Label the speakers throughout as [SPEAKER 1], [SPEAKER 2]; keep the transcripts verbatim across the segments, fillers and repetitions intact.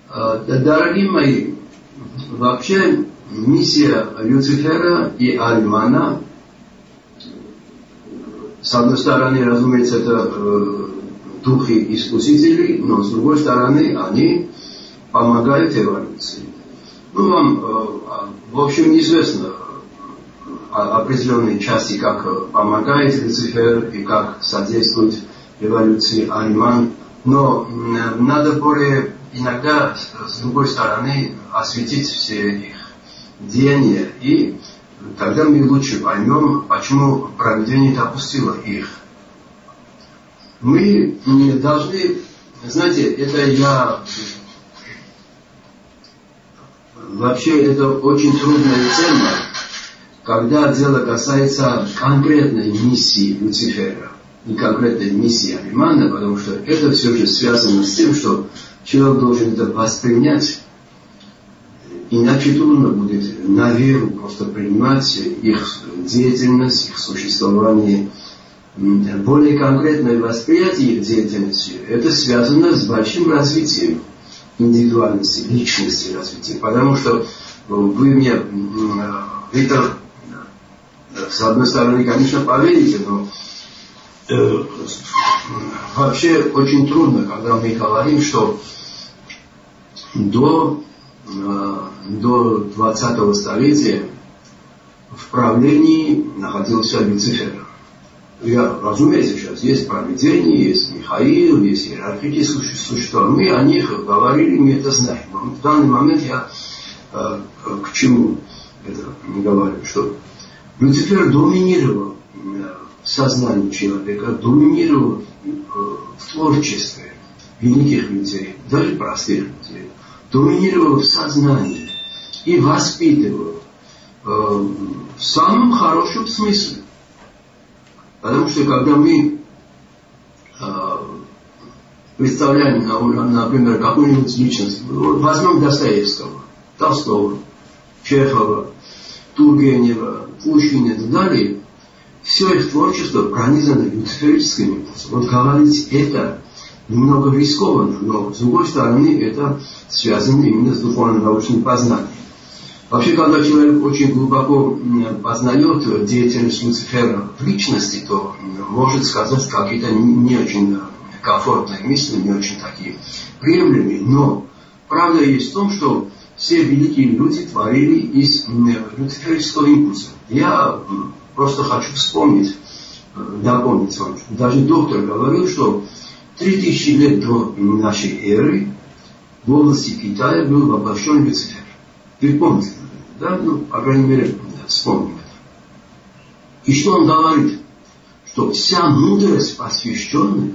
[SPEAKER 1] Дорогие мои, вообще миссия Люцифера и Альмана, с одной стороны, разумеется, это э, духи искусителей, но с другой стороны, они помогают эволюции. Ну, вам, э, в общем, известно определенные части, как помогает Люцифер и как содействует эволюции Альман, но надо более иногда, с другой стороны, осветить все их деяния, и тогда мы лучше поймем, почему провидение допустило их. Мы должны, знаете, это я... Вообще, это очень трудная тема, когда дело касается конкретной миссии Люцифера и конкретной миссии Альмана, потому что это все же связано с тем, что человек должен это воспринять, иначе трудно будет на веру просто принимать их деятельность, их существование. Более конкретное восприятие их деятельности, это связано с большим развитием индивидуальности, личности развития. Потому что вы мне, Виктор, с одной стороны, конечно, поверите, но э, вообще очень трудно, когда мы говорим, что до, э, до двадцатого столетия в правлении находился Люцифер. Я, разумеется, сейчас есть провидение, есть Михаил, есть иерархические существа. Мы о них говорили, мы это знаем. В данный момент я э, к чему это говорю, что Люцифер доминировал в сознании человека, доминировал в творчестве великих людей, даже простых людей, доминировал в сознании и воспитывал в самом хорошем смысле. Потому что когда мы представляем, например, какую-нибудь личность, возьмем Достоевского, Толстого, Чехова, Тургенева, Пушкина и так далее, все их творчество пронизано люциферическим импульсом. Вот говорить это немного рискованно, но с другой стороны это связано именно с духовно-научным познанием. Вообще, когда человек очень глубоко познает деятельность Люцифера в личности, то может сказать какие-то не очень комфортные мысли, не очень такие приемлемые. Но правда есть в том, что все великие люди творили из люциферического импульса. Я просто хочу вспомнить, напомнить вам, что даже доктор говорил, что три тысячи лет до нашей эры в области Китая был воплощен Люцифер. Вы помните, да? Ну, по крайней мере, вспомним это. И что он говорит? Что вся мудрость посвященных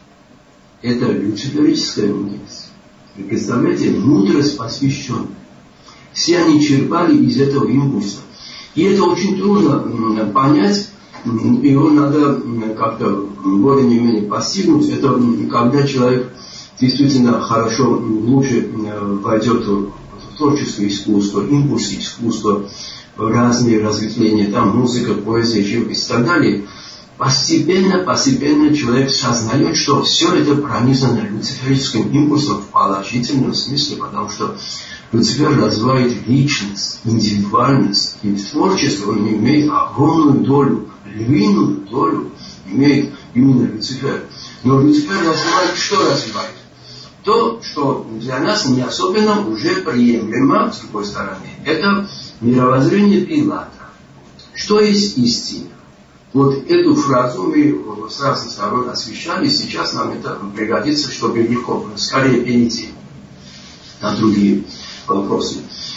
[SPEAKER 1] – это люциферическая мудрость. Вы представляете, мудрость посвященных. Все они черпали из этого импульса. И это очень трудно понять, его надо как-то более не менее постигнуть. Это когда человек действительно хорошо, лучше войдет в творческое искусство, импульсы искусства, разные разветвления, там музыка, поэзия, живопись и так далее. Постепенно, постепенно человек сознает, что все это пронизано люциферическим импульсом в положительном смысле, потому что Люцифер развивает личность, индивидуальность, и в творчестве он имеет огромную долю, львиную долю имеет именно Люцифер. Но Люцифер развивает, что развивает? То, что для нас не особенно уже приемлемо, с другой стороны, это мировоззрение Пилата. Что есть истина? Вот эту фразу мы с разных сторон освещали, сейчас нам это пригодится, чтобы легко, скорее перейти на другие вопросы.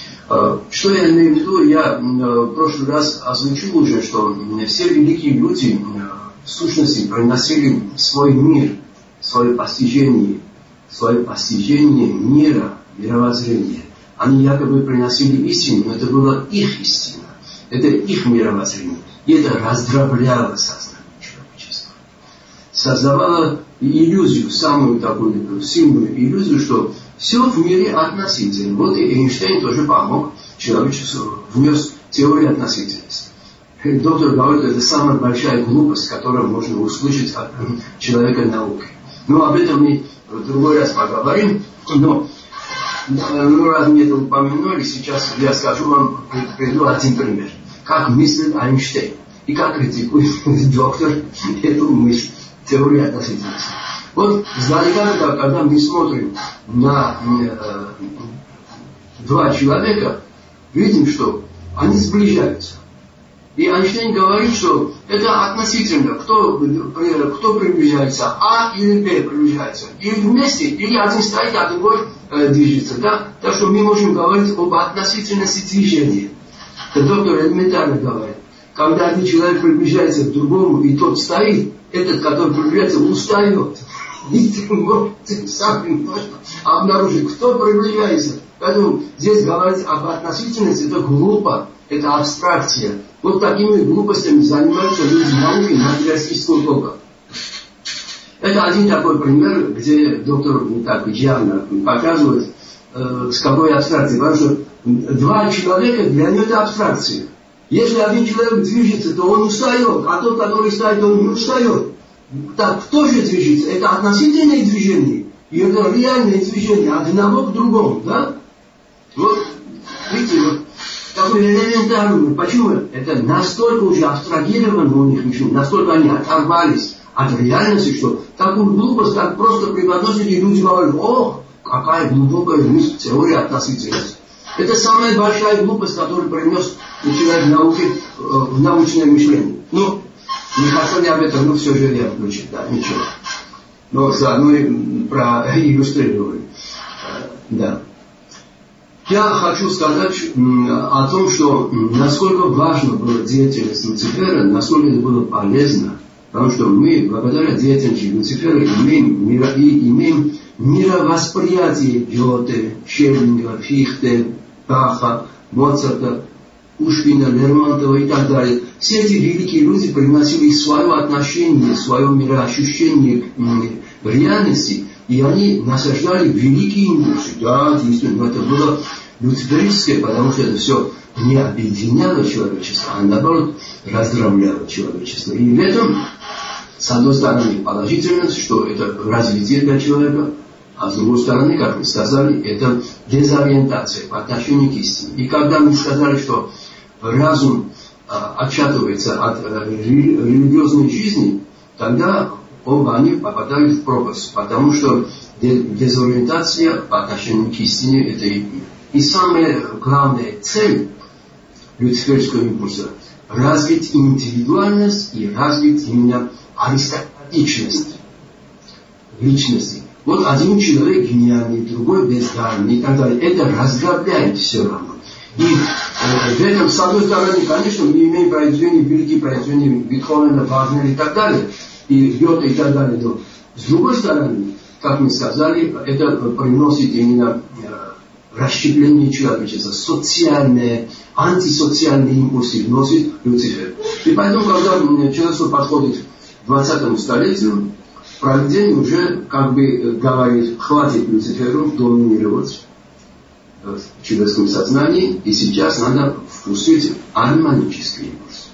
[SPEAKER 1] Что я имею в виду? Я в прошлый раз озвучил уже, что все великие люди в сущности приносили свой мир, свое постижение, свое постижение мира, мировоззрения. Они якобы приносили истину, но это была их истина, это их мировоззрение. И это раздробляло сознание человечества. Создавало иллюзию, самую такую сильную иллюзию, что все в мире относительно. Вот и Эйнштейн тоже помог человечеству, внес теорию относительности. Доктор говорит, это самая большая глупость, которую можно услышать от человека науки. Но об этом мы в другой раз поговорим. Но ну, раз мне это упомянули, сейчас я скажу вам, приведу один пример. Как мыслит Эйнштейн и как критикует доктор эту мысль, теорию относительности. Вот издалека, когда мы смотрим на э, два человека, видим, что они сближаются. И Эйнштейн говорит, что это относительно, кто, кто приближается, А или Б приближается. Или вместе, или один стоит, а другой э, движется. Да? Так что мы можем говорить об относительности движения. Это доктор элементарно говорит. Когда один человек приближается к другому, и тот стоит, этот, который приближается, устает. И ты можешь сам можно обнаружить, кто приближается. Поэтому здесь говорить об относительности, это глупо, это абстракция. Вот такими глупостями занимаются люди науки материалистического толка. Это один такой пример, где доктор так явно показывает, э, с какой абстракцией. Потому что два человека, для него это абстракция. Если один человек движется, то он устает, а тот, который стоит, он не устает. Так кто же движется? Это относительное движение, и это реальное движение одного к другому. Да? Вот, видите, вот такой элементарный. Почему? Это настолько уже абстрагировано у них, настолько они оторвались от реальности, что такую глупость, как просто преподносят, и люди говорят: о, какая глубокая мысль, теория относительности. Это самая большая глупость, которую принес человек в науке, в научное мышление. Ну, не хотел я об этом, но все же я включил, да, ничего. Но заодно и проиллюстрировали. Да. Я хочу сказать о том, что насколько важна была деятельность Люцифера, насколько это было полезно, потому что мы, благодаря деятельности Люцифера, имеем, миро, и имеем мировосприятие Гёте, Шеллинга, Фихте, Баха, Моцарта, Пушкина, Лермонтова и так далее. Все эти великие люди приносили свое отношение, свое мироощущение к реальности, и они насаждали великие импульсы. Да, действительно, это было люциферическое, потому что это все не объединяло человечество, а наоборот раздравляло человечество. И в этом, с одной стороны, положительность, что это развитие для человека, а с другой стороны, как мы сказали, это дезориентация по отношению к истине. И когда мы сказали, что разум а, отшатывается от а, религиозной жизни, тогда оба они попадают в пропасть, потому что дезориентация по отношению к истине — это и, и самая главная цель люциферского импульса — развить индивидуальность и развить именно аристократичность личности. Вот один человек гениальный, другой бездарный и так далее. Это раздробляет все равно. И э, в этом, с одной стороны, конечно, мы имеем произведения, великие произведения Бетховена, Вагнера и так далее, и Гёте и так далее. Но с другой стороны, как мы сказали, это приносит именно э, расщепление человечества, социальные, антисоциальные импульсы вносит Люцифер. И поэтому, когда человечество подходит к двадцатому столетию, провидение уже как бы говорит: хватит Люциферу доминировать в человеческом сознании, и сейчас надо впустить армонический импульс.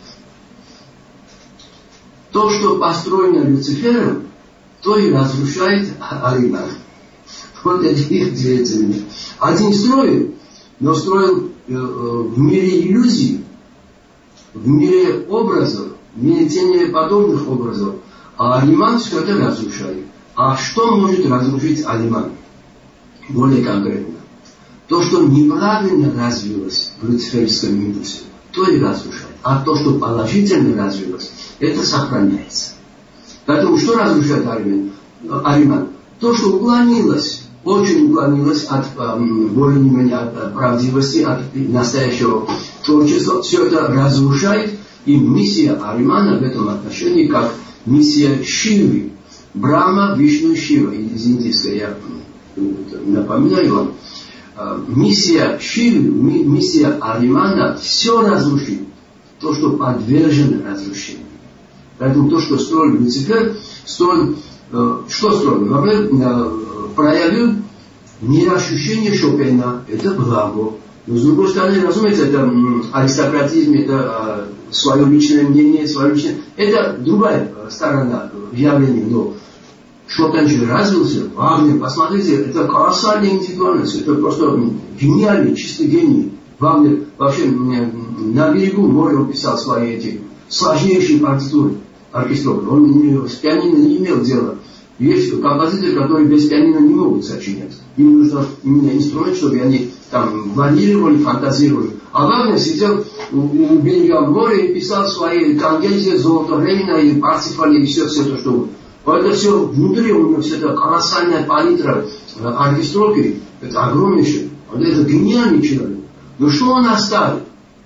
[SPEAKER 1] То, что построено Люцифером, то и разрушает Ариман. Вот это их деятельность. Один строит, но строил в мире иллюзий, в мире образов, в мире тенеподобных образов. А Ариман все это разрушает. А что может разрушить Ариман? Более конкретно. То, что неправильно развилось в люциферском импульсе, то и разрушает. А то, что положительно развилось, это сохраняется. Поэтому что разрушает Ариман? Ариман? То, что уклонилось, очень уклонилось от более-менее от правдивости, от настоящего творчества, все это разрушает. И миссия Аримана в этом отношении как миссия Шивы, Брахма, Вишну, Шива, из индийской, я напоминаю вам, миссия Шивы, миссия Аримана все разрушит, то, что подвержено разрушению. Поэтому то, что строил Люцифер, строил, что строил? Во-первых, проявил мироощущение Шопена, это благо. Но с другой стороны, разумеется, это аристократизм, это свое личное мнение, свое личное... Это другая сторона явления. Но Шопен же развился, Вагнер, посмотрите, это колоссальная индивидуальность, это просто гениальный, чистый гений. Вагнер вообще на берегу моря писал свои эти сложнейшие партитуры оркестровые. Он с пианино не имел дела. Есть композиторы, которые без пианино не могут сочинять. Им нужно именно инструмент, чтобы они там варьировали, фантазировали. А Вагнер сидел у, у берега моря и писал свои тангенции, золото Рейна и Парсифали и все, все то, что... Это все внутри у него, все это колоссальная палитра оркестровки, это огромнейшее. Это гениальный человек. Но что он оставит?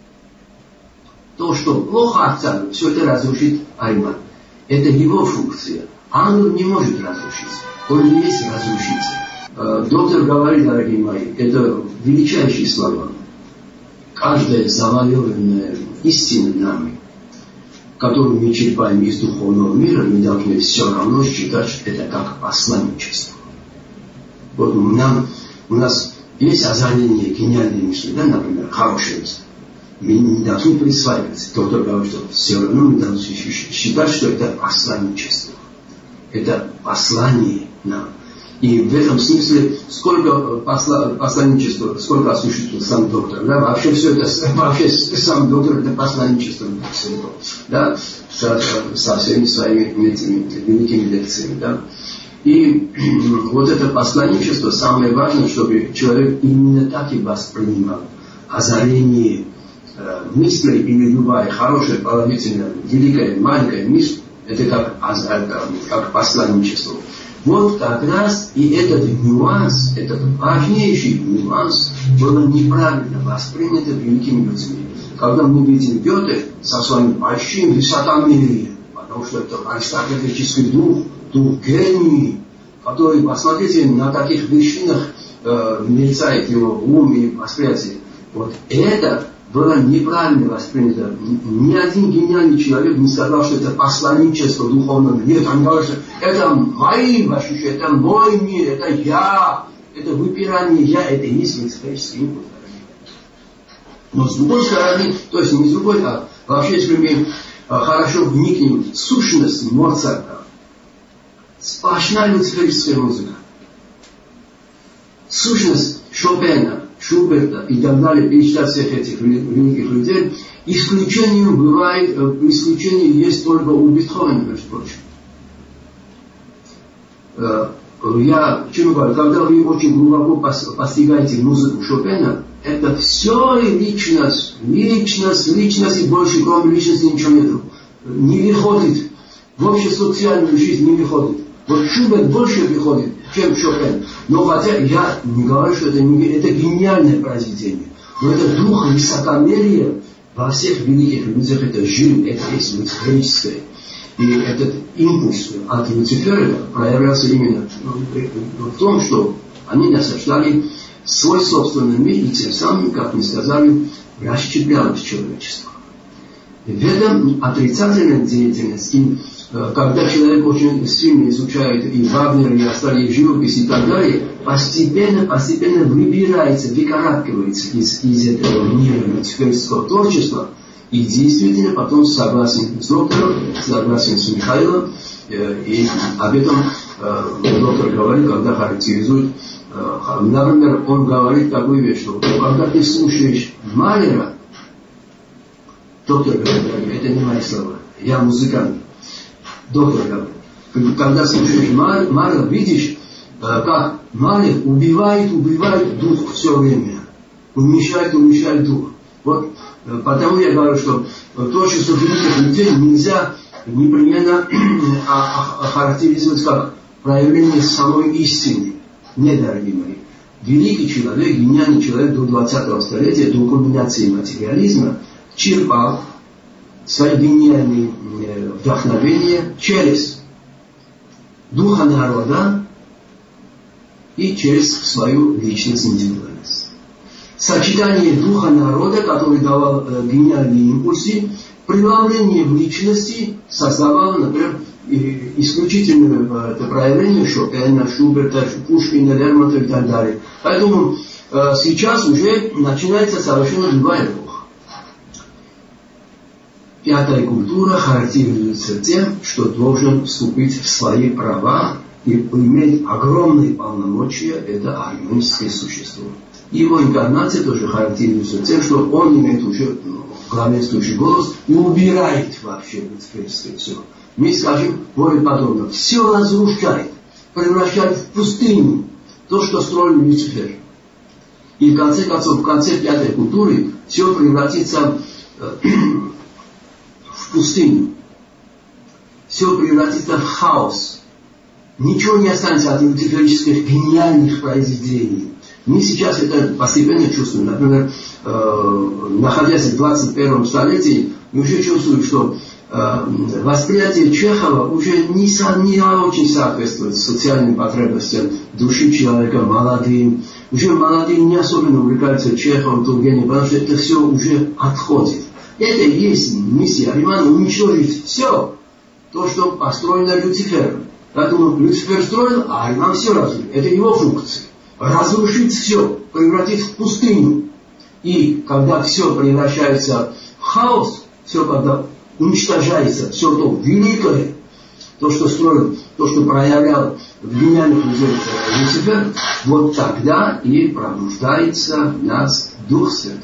[SPEAKER 1] То, что плохо оставит, все это разрушит Айман. Это его функция. Ангел не может разрушиться. Он не есть разрушиться. Доктор говорит, дорогие мои, это величайшие слова. Каждая завоеванная истина нами, которую мы черпаем из духовного мира, мы должны все равно считать, что это как посланничество. Вот нам, у нас есть озарение, гениальные мысли, да, например, хорошие мысли. Мы не должны присваивать. Доктор говорит, что все равно мы должны считать, что это посланничество. Это послание нам. И в этом смысле сколько посла, посланничества, сколько осуществил сам доктор. Да? Вообще все это, вообще сам доктор это посланничество. Да? Со, со всеми своими этими великими лекциями. Да? И вот это посланничество самое важное, чтобы человек именно так и воспринимал. Озарение э, мыслей или любая хорошая, положительная, великая, маленькая мысль, это как, как посланничество. Вот как раз и этот нюанс, этот важнейший нюанс было неправильно воспринято великими людьми. Когда мы видим Гёте со своим большим высокомерием, потому что это аристократический дух, дух гений, который, посмотрите, на таких вершинах э, мерцает его ум и восприятие. Вот это было неправильно воспринято. Ни один гениальный человек не сказал, что это посланничество духовного. Нет, он говорит, что это мои ощущения, это мой мир, это я, это выпирание я, это и есть мистический импульс. Но с другой стороны, то есть не с другой, а вообще, если мы хорошо вникнем в сущность Моцарта, сплошная люциферическая музыка. Сущность Шопена, Шуберта и так далее, перечислять всех этих великих людей, исключением бывает, исключение есть только у Бетховена, между прочим. Я чему говорю, когда вы очень глубоко постигаете музыку Шопена, это все личность, личность, личность и больше, кроме личности ничего нет. Не выходит, в общесоциальную жизнь не выходит. Вот Шуберт больше выходит, чем Шопен. Но хотя я не говорю, что это, не, это гениальное произведение. Но это дух высокомерия во всех великих людях. Это жил, это есть люциферическое. И этот импульс от Люцифера проявлялся именно в том, что они насаждали свой собственный мир и тем самым, как мы сказали, расщеплялось человечество. И в этом отрицательной деятельности, когда человек очень сильно изучает и Вагнера, и остальные живопись и так далее, постепенно, постепенно выбирается, выкарабкивается из, из этого мира люциферского творчества и действительно потом согласен с доктором, согласен с Михаилом, и об этом доктор говорит, когда характеризует. Например, он говорит такую вещь, что когда ты слушаешь Малера, доктор говорит, это не мои слова, я музыкант. Доктор говорит, когда слушаешь Малера, видишь, как Малер убивает, убивает дух все время. Уменьшает, уменьшает дух. Вот потому я говорю, что творчество великих людей нельзя непременно охарактеризовать как проявление самой истины. Нет, дорогие мои. Великий человек, гениальный человек до двадцатого столетия, до кульминации материализма, черпал свои гениальные вдохновения через духа народа и через свою личность, индивидуальность. Сочетание духа народа, который давал э, гениальные импульсы, преломление в личности создавало, например, и, исключительное это проявление Шопена, Шуберта, Пушкина, Лермонтова и так далее. Поэтому э, сейчас уже начинается совершенно другая эпоха. Пятая культура характеризуется тем, что должен вступить в свои права и имеет огромные полномочия, это армянское существо. Его инкарнация тоже характеризуется тем, что он имеет уже ну, главенствующий голос и убирает вообще люциферское все. Мы скажем, более подробно, все разрушает, превращает в пустыню то, что строил Люцифер. И в конце концов, в конце пятой культуры все превратится э, в пустыню. Все превратится в хаос. Ничего не останется от люциферических гениальных произведений. Мы сейчас это постепенно чувствуем. Например, э, находясь в двадцать первом столетии, мы уже чувствуем, что э, восприятие Чехова уже не, со, не очень соответствует социальным потребностям души человека, молодым. Уже молодые не особенно увлекаются Чеховым, Тургеневым, потому что это все уже отходит. Это и есть миссия Аримана — уничтожить все то, что построено Люцифером. Поэтому Люцифер строил, а Ариман все разрушил. Это его функция. Разрушить все, превратить в пустыню. И когда все превращается в хаос, все когда уничтожается, все то великое, то, что строил, то, что проявлял в гениальных людях Люцифер, вот тогда и пробуждается в нас Дух Святой.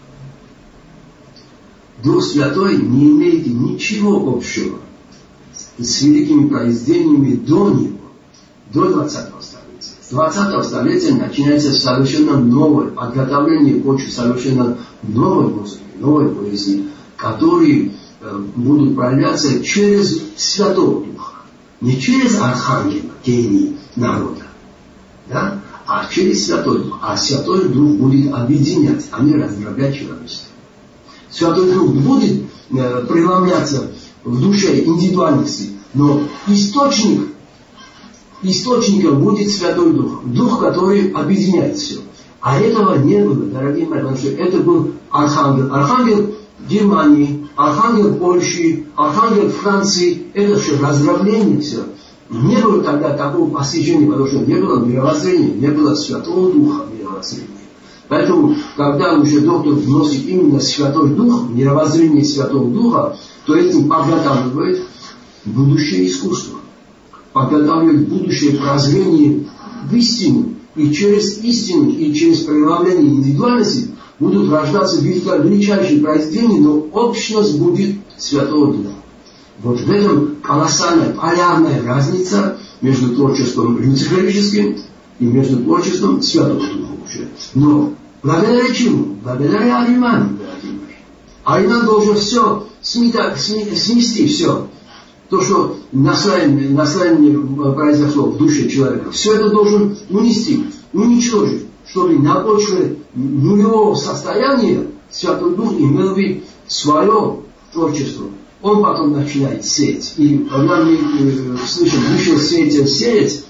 [SPEAKER 1] Дух Святой не имеет ничего общего с великими произведениями до него, до двадцатого столетия. С двадцатого столетия начинается совершенно новое подготовление почвы, совершенно новой музыки, новой поэзии, которые э, будут проявляться через Святого Духа. Не через Архангела, гений народа, да? А через Святой Дух. А Святой Дух будет объединять, а не раздроблять человечество. Святой Дух будет э, преломляться в душе индивидуальности, но источник, источником будет Святой Дух. Дух, который объединяет все. А этого не было, дорогие мои, потому что это был Архангел. Архангел Германии, Архангел Польши, Архангел Франции. Это все раздробление, все. Не было тогда такого постижения, потому что не было мировоззрения, не было Святого Духа мировоззрения. Поэтому, когда уже доктор вносит именно Святой Дух, мировоззрение Святого Духа, то этим подготавливает будущее искусство. Подготавливает будущее прозрение в истину. И через истину, и через проявление индивидуальности будут рождаться величайшие произведения, но общность будет Святого Духа. Вот в этом колоссальная полярная разница между творчеством люциферическим и между творчеством Святого Духа уже. Но благодаря чему? Благодаря Ариману. Ариман должен все смета, смести все. То, что наслоение, наслоение произошло в душе человека, все это должен унести, уничтожить, чтобы на почве нулевого состояния Святой Дух имел бы свое творчество. Он потом начинает сеять. И когда мы э, слышим «вышел сеятель сеять»,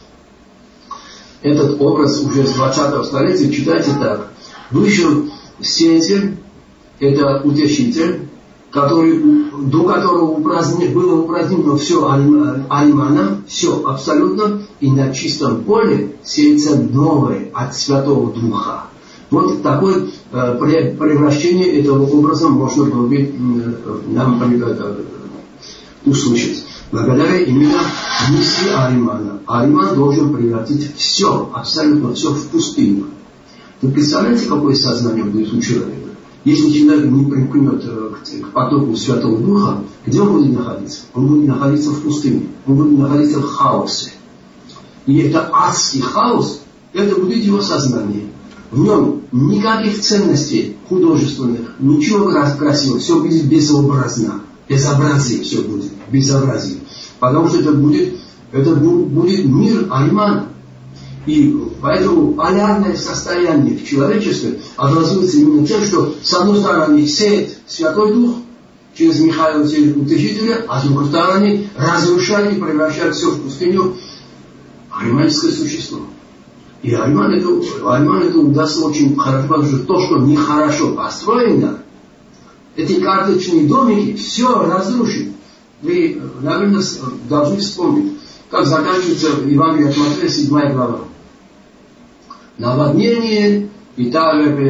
[SPEAKER 1] этот образ уже с двадцатого столетия читайте так. Вышел сеятель, это утешитель, который, до которого упразднено, было упразднено все Ариманом, все абсолютно, и на чистом поле сеется новое от Святого Духа. Вот такое э, превращение этого образа можно было бы э, нам э, услышать. Благодаря именно миссии Аримана. Ариман должен превратить все, абсолютно все в пустыню. Вы представляете, какое сознание будет у человека? Если человек не примкнет к, к потоку Святого Духа, где он будет находиться? Он будет находиться в пустыне. Он будет находиться в хаосе. И это адский хаос, это будет его сознание. В нем никаких ценностей художественных, ничего красивого, все будет безобразно. Безобразие все будет, безобразие. Потому что это будет, это будет мир Аримана. И поэтому полярное состояние в человечестве образуется именно тем, что с одной стороны сеет Святой Дух через Михаила Утешителя, а с другой стороны разрушает и превращает все в пустыню ариманское существо. И Ариман это, Ариман это удастся очень хорошо, потому что то, что нехорошо построено, эти карточные домики, все разрушит. Вы, наверное, должны вспомнить, как заканчивается Евангелие от Матфея, седьмая глава. Наводнение, и та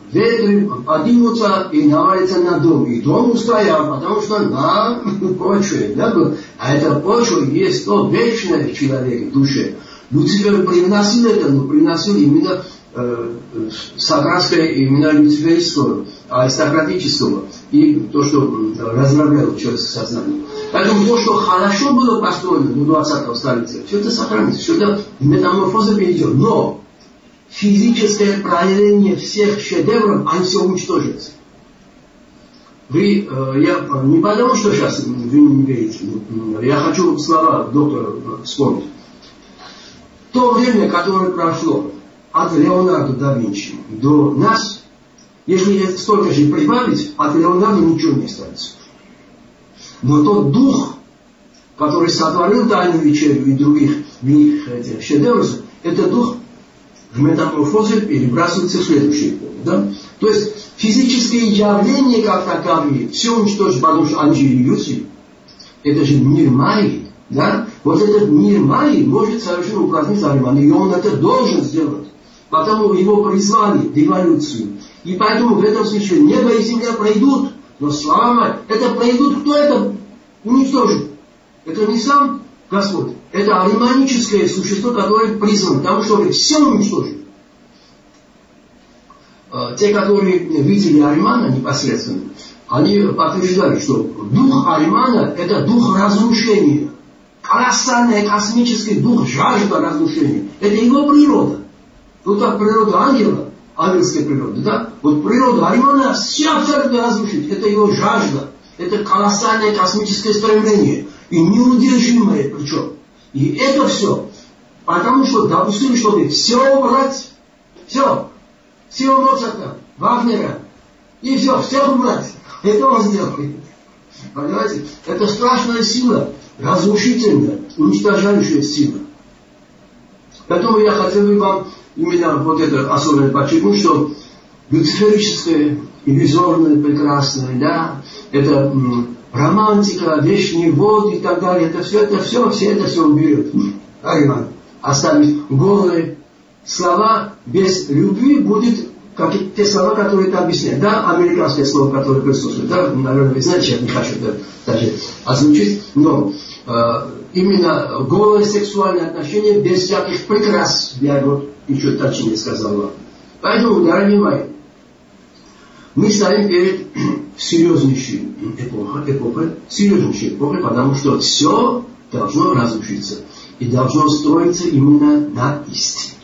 [SPEAKER 1] ветры поднимутся и навалятся на дом. И дом устоял, потому что на почве. Да? А эта почва есть то вечное в человеке, в душе. Люцифер приносил это, но приносил именно э, с окраской именно люциферского, аристократического. И то, что разрабатывало человеческое сознание. Поэтому то, что хорошо было построено в двадцатом столетии, все это сохранится, все это метаморфоза перейдет. Но физическое проявление всех шедевров, они все уничтожатся. Вы, э, я не потому, что сейчас вы не верите, я хочу слова доктора вспомнить. То время, которое прошло от Леонардо да Винчи до нас, если столько же прибавить, от Леонардо ничего не останется. Но тот дух, который сотворил Тайную вечерю и других великих этих шедевров, этот дух в метаморфозе перебрасывается в следующий эпоху. Да? То есть физические явления как таковые все уничтожить, потому что они же иллюзии. Это же мир Майи. Да? Вот этот мир Майи может совершенно упразднить Ариман. И он это должен сделать. Потому его призвали в эволюцию. И поэтому в этом случае небо и земля пройдут. Но слава Майи, это пройдут, кто это уничтожит? Это не сам Господь. Это ариманическое существо, которое призвано, потому что все уничтожит. Те, которые видели Аримана непосредственно, они подтверждали, что дух Аримана это дух разрушения. Колоссальный космический дух, жажда разрушения. Это его природа. Вот так природа ангела, ангельская природа, да? Вот природа Аримана все абсолютно разрушить. Это его жажда. Это колоссальное космическое стремление. И неудержимое причем. И это все, потому что допустили, чтобы все убрать, все, все Моцарта, Вагнера, и все, всех убрать. Это он сделает. Понимаете? Это страшная сила, разрушительная, уничтожающая сила. Поэтому я хотел бы вам именно вот это особенно подчеркнуть, что люциферическое, иллюзорное, прекрасное, да, это м, романтика, вечный вод и так далее, это все, это все, все это все уберет. Ариман. Оставить голые слова без любви будет, как и те слова, которые это объясняют. Да, американское слово, которое присутствует, да, наверное, вы знаете, я не хочу это даже озвучить, но э, именно голые сексуальные отношения без всяких прикрас, я вот еще точнее сказал вам. Поэтому, дорогие мои, мы стоим перед серьезнейшей эпохой, эпохой, серьезнейшей эпохой, потому что все должно разрушиться и должно строиться именно на истине.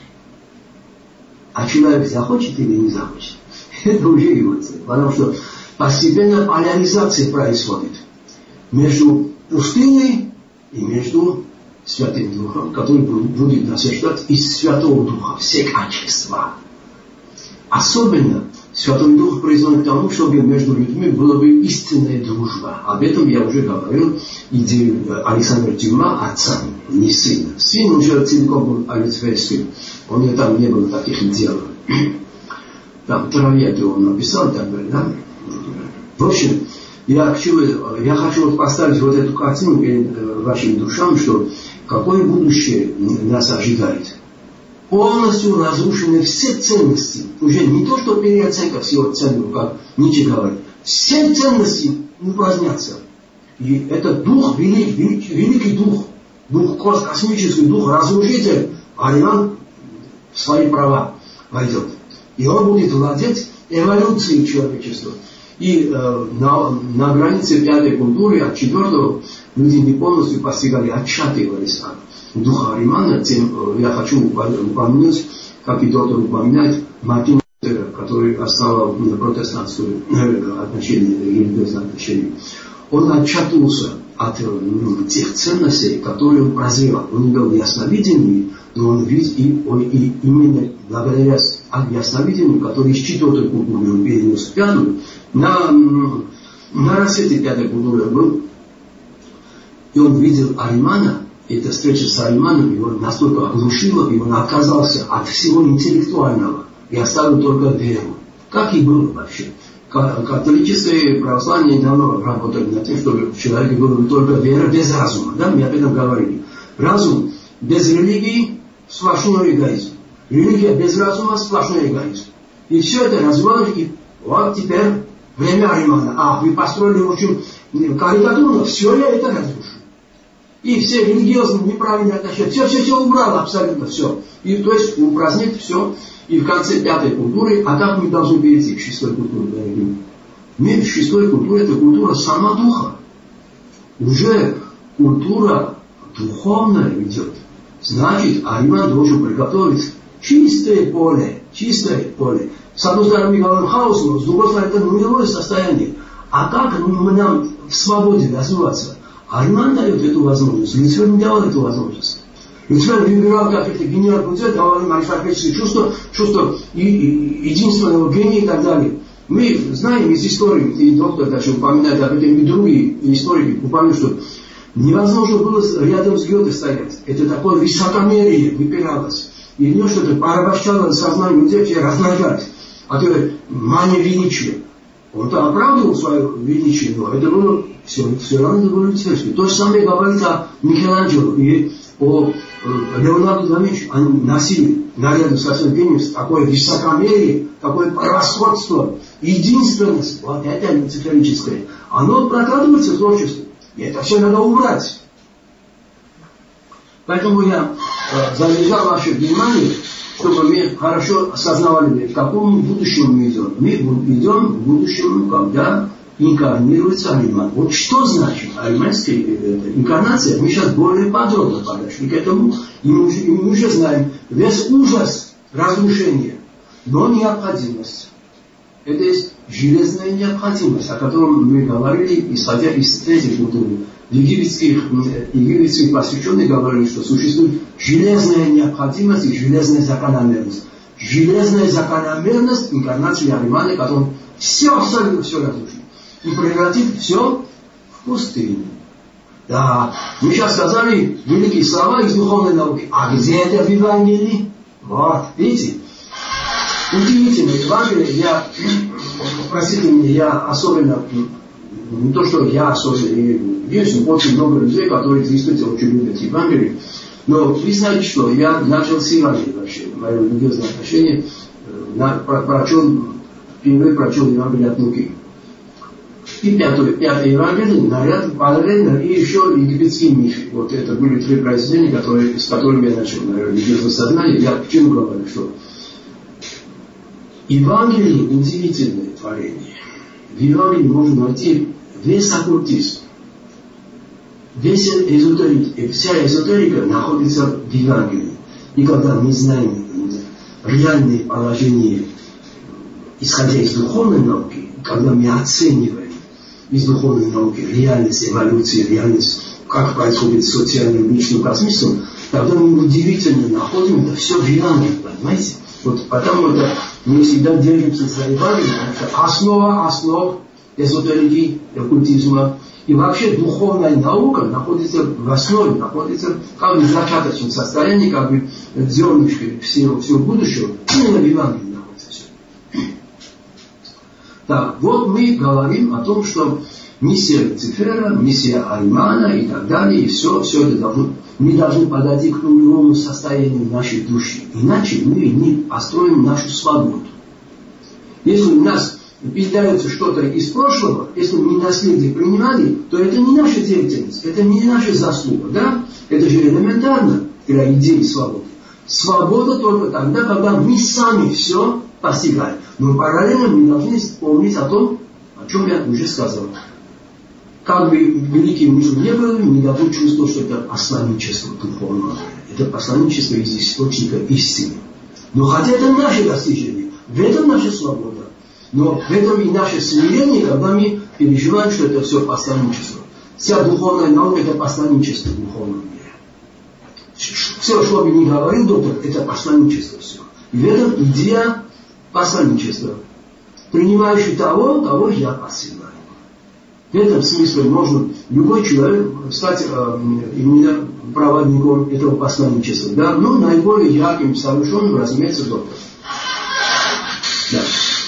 [SPEAKER 1] А человек захочет или не захочет, это уже его цель, потому что постепенно поляризация происходит между пустыней и между Святым Духом, который будет насаждать из Святого Духа все качества. Особенно Святой Дух призван к тому, чтобы между людьми была бы истинная дружба. Об этом я уже говорил, идею Александра Дюма, отца, не сына. Сын уже целиком был олицетворенным. У него там не было таких идеалов. Там травьяты он написал и так далее. Да? В общем, я хочу, я хочу вот поставить вот эту картину перед вашими душами, что какое будущее нас ожидает. Полностью разрушены все ценности. Уже не то, что переоценка всего ценного, как Ницше говорит. Все ценности упразднятся. И этот дух, велик, велик, великий дух, дух космический, дух разрушитель, Ариман в свои права войдет. И он будет владеть эволюцией человечества. И э, на, на границе пятой культуры от четвертого люди не полностью постигали, отшатывались от духа Аримана. Тем я хочу упомянуть, как и доктор упоминает, Мартина Лютера, который основал протестантское отношение, религиозное отношение. Он отшатнулся от ну, тех ценностей, которые он прозрел. Он не был ясновидением, но он видел, и, он, и именно благодаря ясновидению, который из четвертой культуры он перенес в пятую, на, на рассвете пятой культуры был, и он видел Аримана. Эта встреча с Ариманом его настолько оглушила, и он отказался от всего интеллектуального и оставил только веру. Как и было вообще. Католическое православие давно работает над тем, чтобы в человеке была только вера без разума. Да? Мы об этом говорили. Разум без религии – сплошной эгоизм. Религия без разума – сплошной эгоизм. И все это развивалось, и вот теперь время Аримана. А, вы построили очень карикатурно, все я это разрушу. И все религиозные неправильные отношения, все, все, все убрал, абсолютно все. И то есть упразднить все. И в конце пятой культуры, а как мы должны перейти к шестой культуре? Мы в шестой культуре, это культура сама духа. Уже культура духовная идет. Значит, Ариман должен приготовить чистое поле, чистое поле. С одной стороны, мы говорим хаос, но с другой стороны, это нулевое состояние. А как мы нам в свободе развиваться? Ариман дает эту возможность. Люцифер не давал эту возможность. Люцифер выбирал каких-то гениальных путей, давал им арифметические чувства, чувства и, и, единственного гения и так далее. Мы знаем из истории, и доктор даже упоминает об этом, и другие историки упоминают, что невозможно было рядом с Гёте стоять. Это такое высокомерие выпиралось. И в нем что-то порабощало сознание людей, все раздражать. А то мания величия. Он-то оправдывал свое величие, но это было все, все равно это было люциферское. То же самое говорится о Микеланджело и о Леонардо да Винчи. Они носили наряду со своим гением такое высокомерие, такое превосходство, единственность. Вот это люциферическое. Оно прокладывается в творчестве. И это все надо убрать. Поэтому я э, завязал ваше внимание, чтобы мы хорошо осознавали, к какому будущему мы идем. Мы идем к будущему, когда инкарнируется Ариман. Вот что значит ариманская инкарнация? Мы сейчас более подробно подошли к этому. И мы уже, и мы уже знаем весь ужас разрушения, но необходимость. Это есть железная необходимость, о котором мы говорили, исходя из третьей культуры. Египетских, египетских посвященных говорили, что существует железная необходимость и железная закономерность. Железная закономерность инкарнации Аримана, которая все, абсолютно все разрушит. И превратит все в пустыню. Да, мы сейчас сказали великие слова из духовной науки. А где это в Евангелии? Вот, видите? Удивительно, Евангелие, я, простите меня, я особенно, не то, что я особенно, есть очень много людей, которые действительно очень любят Евангелие, но вы знаете, что я начал с Евангелия вообще, мое религиозное отношение, прочел, впервые прочел Евангелие от Луки. И пятое, пятое Евангелие, наряд, параллельно, и еще египетские мифы. Вот это были три произведения, которые, с которыми я начал мое религиозное сознание. Я к чему говорю, что Евангелие удивительное творение. В Евангелии можно найти весь оккультизм, весь эзотерик, вся эзотерика находится в Евангелии. И когда мы знаем реальное положение, исходя из духовной науки, когда мы оцениваем из духовной науки реальность эволюции, реальность, как происходит с социальным личным космосом, тогда мы удивительно находим это все в Евангелии, понимаете? Вот потому это мы всегда держимся за Евангелие, потому что основа основ эзотерики, оккультизма и вообще духовная наука находится в основе, находится как бы в зачаточном состоянии, как бы зернышко всего, всего будущего, именно в Евангелии находится все. Так, вот мы говорим о том, что миссия Люцифера, миссия Аримана и так далее, и все, все это должно, мы должны подойти к нулевому состоянию нашей души. Иначе мы не построим нашу свободу. Если у нас передается что-то из прошлого, если мы наследие принимали, то это не наша деятельность, это не наша заслуга, да? Это же элементарно для идеи свободы. Свобода только тогда, когда мы сами все постигаем. Но параллельно мы должны помнить о том, о чем я уже сказал. Как бы великим мы не были, мы должны чувствовать, что это посланничество духовного. Это посланничество из источника истины. Но хотя это наше достижение, в этом наша свобода. Но в этом и наше смирение, когда мы переживаем, что это все посланничество. Вся духовная наука – это посланничество в духовном мире. Все, что бы ни говорил доктор, это посланничество все. И в этом идея посланничества. Принимающий того, кого я посылаю. В этом смысле можно любой человек стать э, именно проводником этого посланничества. Да? Ну, наиболее ярким, совершенным, разумеется, доктор. Да.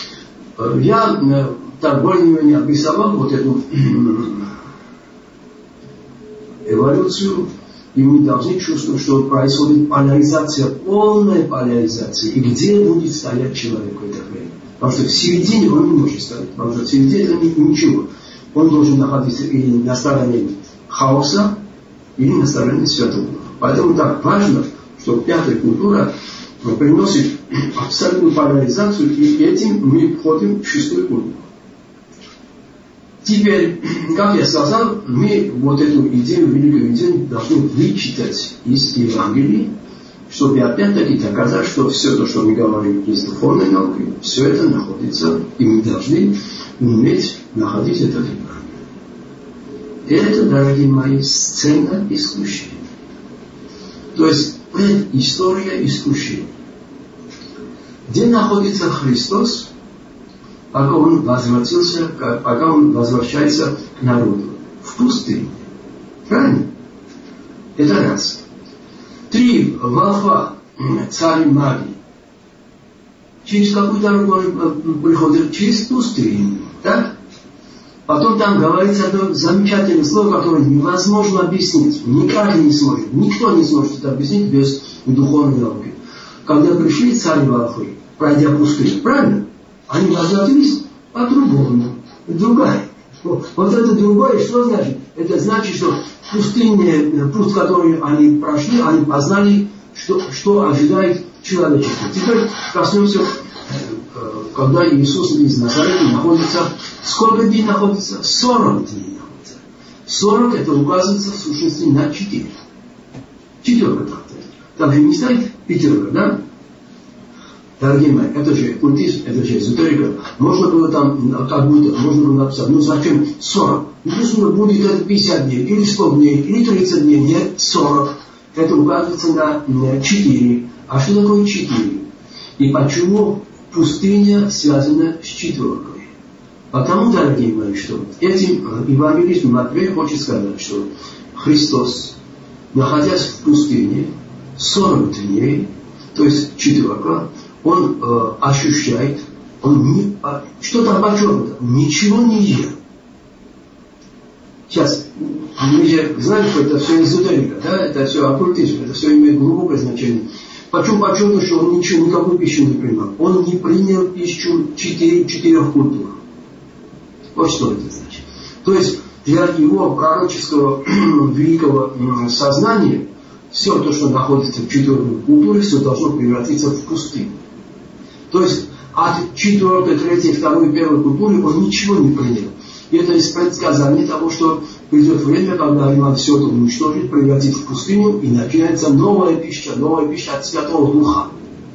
[SPEAKER 1] Я э, так более-менее описал вот эту эволюцию И мы должны чувствовать, что происходит поляризация, полная поляризация. И где будет стоять человек в это время? Потому что в середине он не может стоять. Потому что в середине это ничего. Он должен находиться или на стороне хаоса, или на стороне святого. Поэтому так важно, что пятая культура приносит абсолютную поляризацию, и этим мы входим в шестую культуру. Теперь, как я сказал, мы вот эту идею, великую идею должны вычитать из Евангелия, чтобы опять-таки доказать, что все то, что мы говорим из духовной науки, все это находится, и мы должны уметь находить это в Евангелии. И это, дорогие мои, сцена исключения. То есть, это история исключения. Где находится Христос, пока он возвратился, пока он возвращается к народу? В пустыне. Правильно? Это раз. Три волхва, царь магии. Через какую дорогу он приходит? Через пустыню. Так? Потом там говорится одно замечательное слово, которое невозможно объяснить. Никак не сможет. Никто не сможет это объяснить без духовной науки. Когда пришли цари волхвы, пройдя пустыню, правильно? Они возвратились по-другому. Другая. Вот, вот это другое, что значит? Это значит, что пустынный путь, который они прошли, они познали, что, что ожидает человечество. Теперь коснемся, когда Иисус из Назарета находится, сколько дней находится? сорок дней находится. сорок это указывается в сущности на четыре. Четверка так. Так же не стоит пятерка, да? Дорогие мои, это же культизм, это же эзотерика. Можно было там, как будто, можно было написать, ну зачем сорок? Ну пусть будет это пятьдесят дней, или сто дней, или тридцать дней, нет, сорок. Это указывается на четыре. А что такое четыре? И почему пустыня связана с четверкой? Потому, дорогие мои, что этим евангелист Матвей хочет сказать, что Христос, находясь в пустыне сорок дней, то есть четверка, он э, ощущает, он не, а, что там подчеркнуто? Ничего не ел. Сейчас, мы же знаем, что это все эзотерика, да? Это все оккультизм, это все имеет глубокое значение. Почему подчеркнуто, что он ничего, никакую пищу не принял? Он не принял пищу четыре, четырех культур. Вот что это значит. То есть, для его пророческого великого сознания, все то, что находится в четвертой культуре, все должно превратиться в пустыню. То есть от четвертой, третьей, второй, первой культуры он ничего не принял. И это из предсказания того, что придет время, когда Иван все это уничтожит, превратит в пустыню, и начинается новая пища, новая пища от Святого Духа.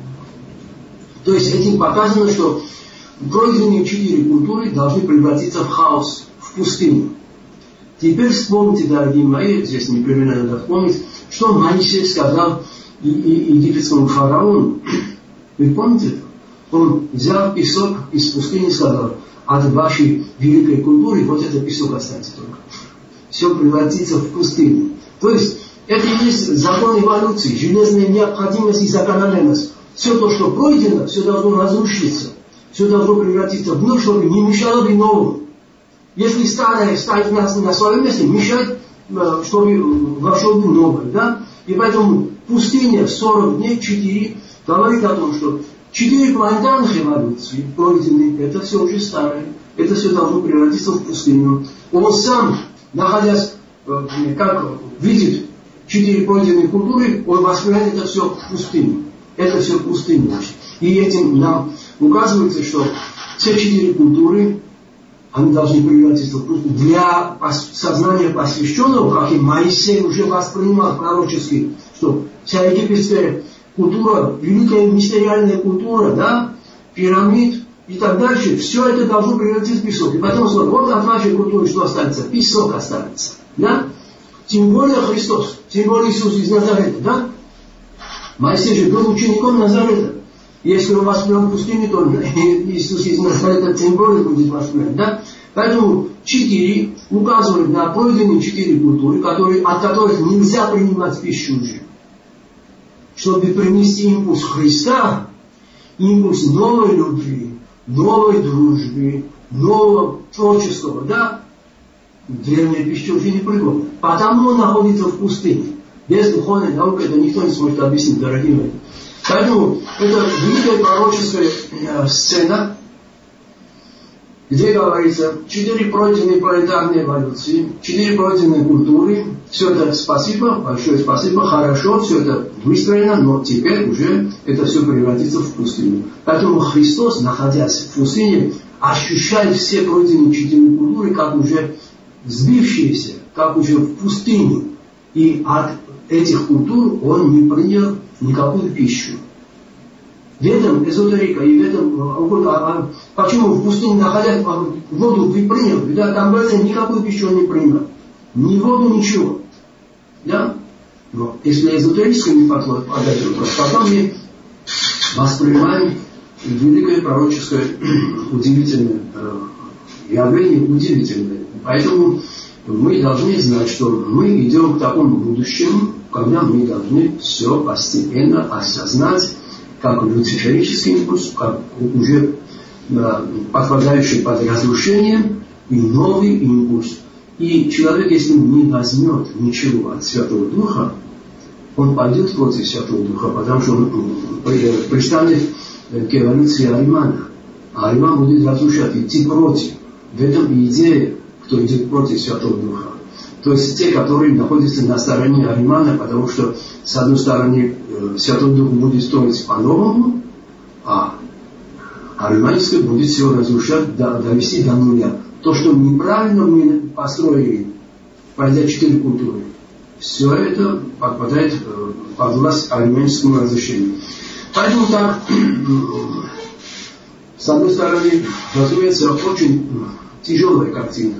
[SPEAKER 1] То есть этим показано, что пройденные четыре культуры должны превратиться в хаос, в пустыню. Теперь вспомните, дорогие мои, здесь непременно надо вспомнить, что Моисей сказал и, и, египетскому фараону. Вы помните это? Он взял песок из пустыни и сказал, от вашей великой культуры вот этот песок останется только. Все превратится в пустыню. То есть, это и есть закон эволюции, железная необходимость и закономерность. Все то, что пройдено, все должно разрушиться. Все должно превратиться в ноль, чтобы не мешало бы новому. Если старое стоит на, на своем месте, мешает, чтобы вошло бы новое. Да? И поэтому пустыня сорок дней, четыре, говорит о том, что четыре планетарных эволюции пройдены, это все уже старое. Это все должно превратиться в пустыню. Он сам, находясь, как видит четыре пройденные культуры, он воспринимает это все в пустыню. Это все пустыня. И этим нам указывается, что все четыре культуры, они должны превратиться в пустыню. Для сознания посвященного, как и Моисей уже воспринимал пророчески, что вся египетская культура, великая мистериальная культура, да, пирамид и так дальше, все это должно превратиться в песок. И потом сказал, вот от вашей культуры что останется? Песок останется. Да? Тем более Христос, тем более Иисус из Назарета, да? Моисей же был учеником Назарета. Если он воспринял в пустыне, то Иисус из Назарета тем более будет воспринят, да? Поэтому четыре указывают на пройденные четыре культуры, которые, от которых нельзя принимать пищу уже. Чтобы принести импульс Христа, импульс новой любви, новой дружбы, нового творческого, да, древняя пища уже не пригодна. Потому он находится в пустыне. Без духовной науки это никто не сможет объяснить, дорогие мои. Поэтому это великая пророческая э, сцена, где говорится, четыре пройденные планетарные эволюции, четыре пройденные культуры, все это спасибо, большое спасибо, хорошо, все это выстроено, но теперь уже это все превратится в пустыню. Поэтому Христос, находясь в пустыне, ощущает все пройденные четыре культуры, как уже сбившиеся, как уже в пустыню. И от этих культур он не принял никакую пищу. В этом эзотерика и в этом... А, а, почему в пустыне, находясь, воду вы принял? Да, там говорится, никакую пищу он не принял. Ни воду, ничего. Да? Но если эзотерическое не подходит, потом мы воспринимаем великое пророческое удивительное явление, удивительное. Поэтому мы должны знать, что мы идем к такому будущему, когда мы должны все постепенно осознать, как люциферический импульс, как уже э, подпадающий под разрушение, и новый импульс. И человек, если не возьмет ничего от Святого Духа, он пойдет против Святого Духа, потому что он пристанет к эволюции Аримана. А Ариман будет разрушать, идти против. В этом и идея, кто идет против Святого Духа. То есть те, которые находятся на стороне Аримана, потому что с одной стороны Святой Дух будет строить по-новому, а ариманистский будет все разрушать, довести до нуля. То, что неправильно мы построили, пройдя четыре культуры, все это подпадает под власть ариманическому разрушению. Поэтому так, с одной стороны, разумеется, очень тяжелая картина.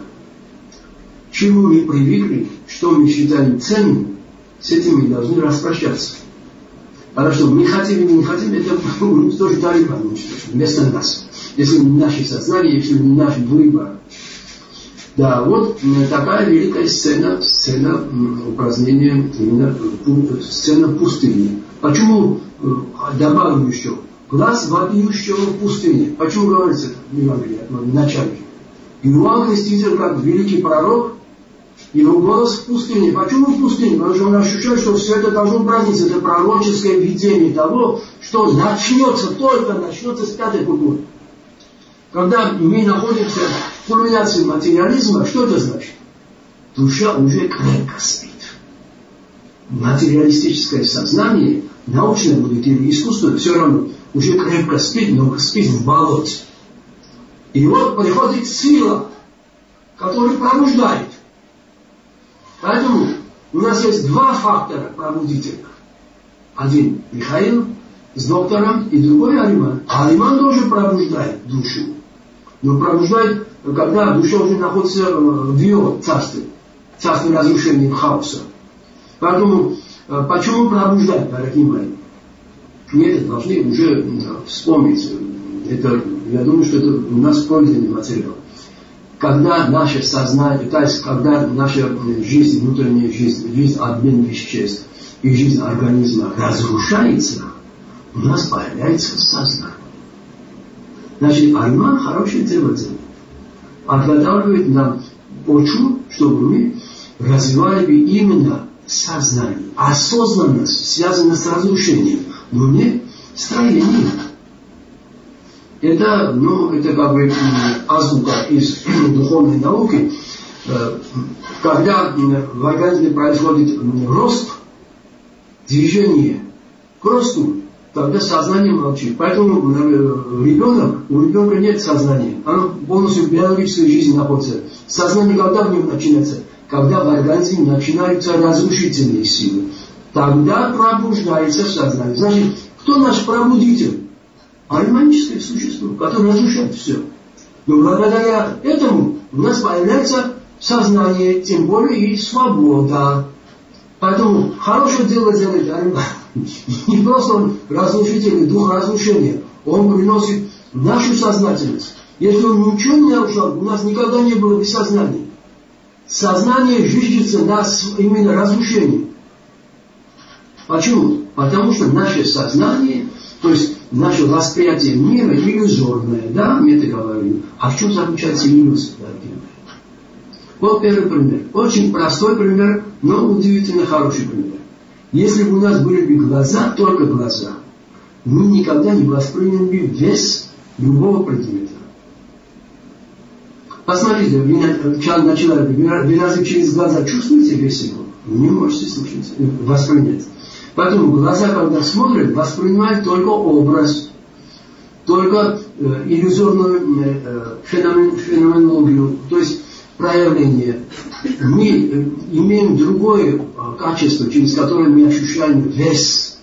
[SPEAKER 1] Чему мы привыкли, что мы считаем ценным, с этим мы должны распрощаться. Потому что мы хотим или не хотим, это уничтожить Ариман, уничтожить вместо нас. Если не наше сознание, если не наш выбор. Да, вот такая великая сцена, сцена упразднения, именно сцена пустыни. Почему добавим еще? Глаз вопиющего в пустыне. Почему говорится это в Евангелии, в начале? Иоанн Креститель, как великий пророк, его голос в пустыне. Почему в пустыне? Потому что он ощущает, что все это должно праздниться. Это пророческое видение того, что начнется, только начнется с пятой культуры. Когда мы находимся в кульминации материализма, что это значит? Душа уже крепко спит. Материалистическое сознание, научное будет или искусство, все равно уже крепко спит, но спит в болоте. И вот приходит сила, которая пробуждает. Поэтому у нас есть два фактора пробудительных. Один Михаил с доктором, и другой Ариман. А Ариман тоже пробуждает душу. Но пробуждает, когда душа уже находится в ее царстве. Царстве разрушения, хаоса. Поэтому, почему пробуждать, дорогие мои? Мы это должны уже вспомнить. Это, я думаю, что это у нас пройденный материал. Когда наше сознание, то есть когда наша жизнь, внутренняя жизнь, жизнь обмен веществ и жизнь организма разрушается, у нас появляется сознание. Значит, Ариман хорошее дело делает. Подготавливает нам почву, чтобы мы развивали именно сознание. Осознанность связана с разрушением, но не строением. Это, ну, это как бы азбука из духовной науки. Когда в организме происходит рост, движение к росту, тогда сознание молчит. Поэтому ребенок, у ребенка нет сознания. Оно полностью в биологической жизни находится. Сознание когда в нем начинается? Когда в организме начинаются разрушительные силы. Тогда пробуждается сознание. Значит, кто наш пробудитель? Ариманическое существо, которое разрушает все. Но благодаря этому у нас появляется сознание, тем более и свобода. Поэтому хорошее дело делает Ариман. Не просто он разрушительный, дух разрушения. Он приносит нашу сознательность. Если он ничего не нарушал, у нас никогда не было бессознания. Сознание жиждется нас именно разрушением. Почему? Потому что наше сознание, то есть наше восприятие мира иллюзорное, да, мы это говорим. А в чем заключается иллюзия, дорогие мои? Вот первый пример. Очень простой пример, но удивительно хороший пример. Если бы у нас были бы глаза, только глаза, мы никогда не восприняли бы вес любого предмета. Посмотрите, вы на человека, вы разве через глаза чувствуете вес его? Вы не можете слушать, воспринять. Поэтому глаза, когда смотрят, воспринимают только образ, только э, иллюзорную э, феномен, феноменологию, то есть проявление. Мы э, имеем другое э, качество, через которое мы ощущаем вес.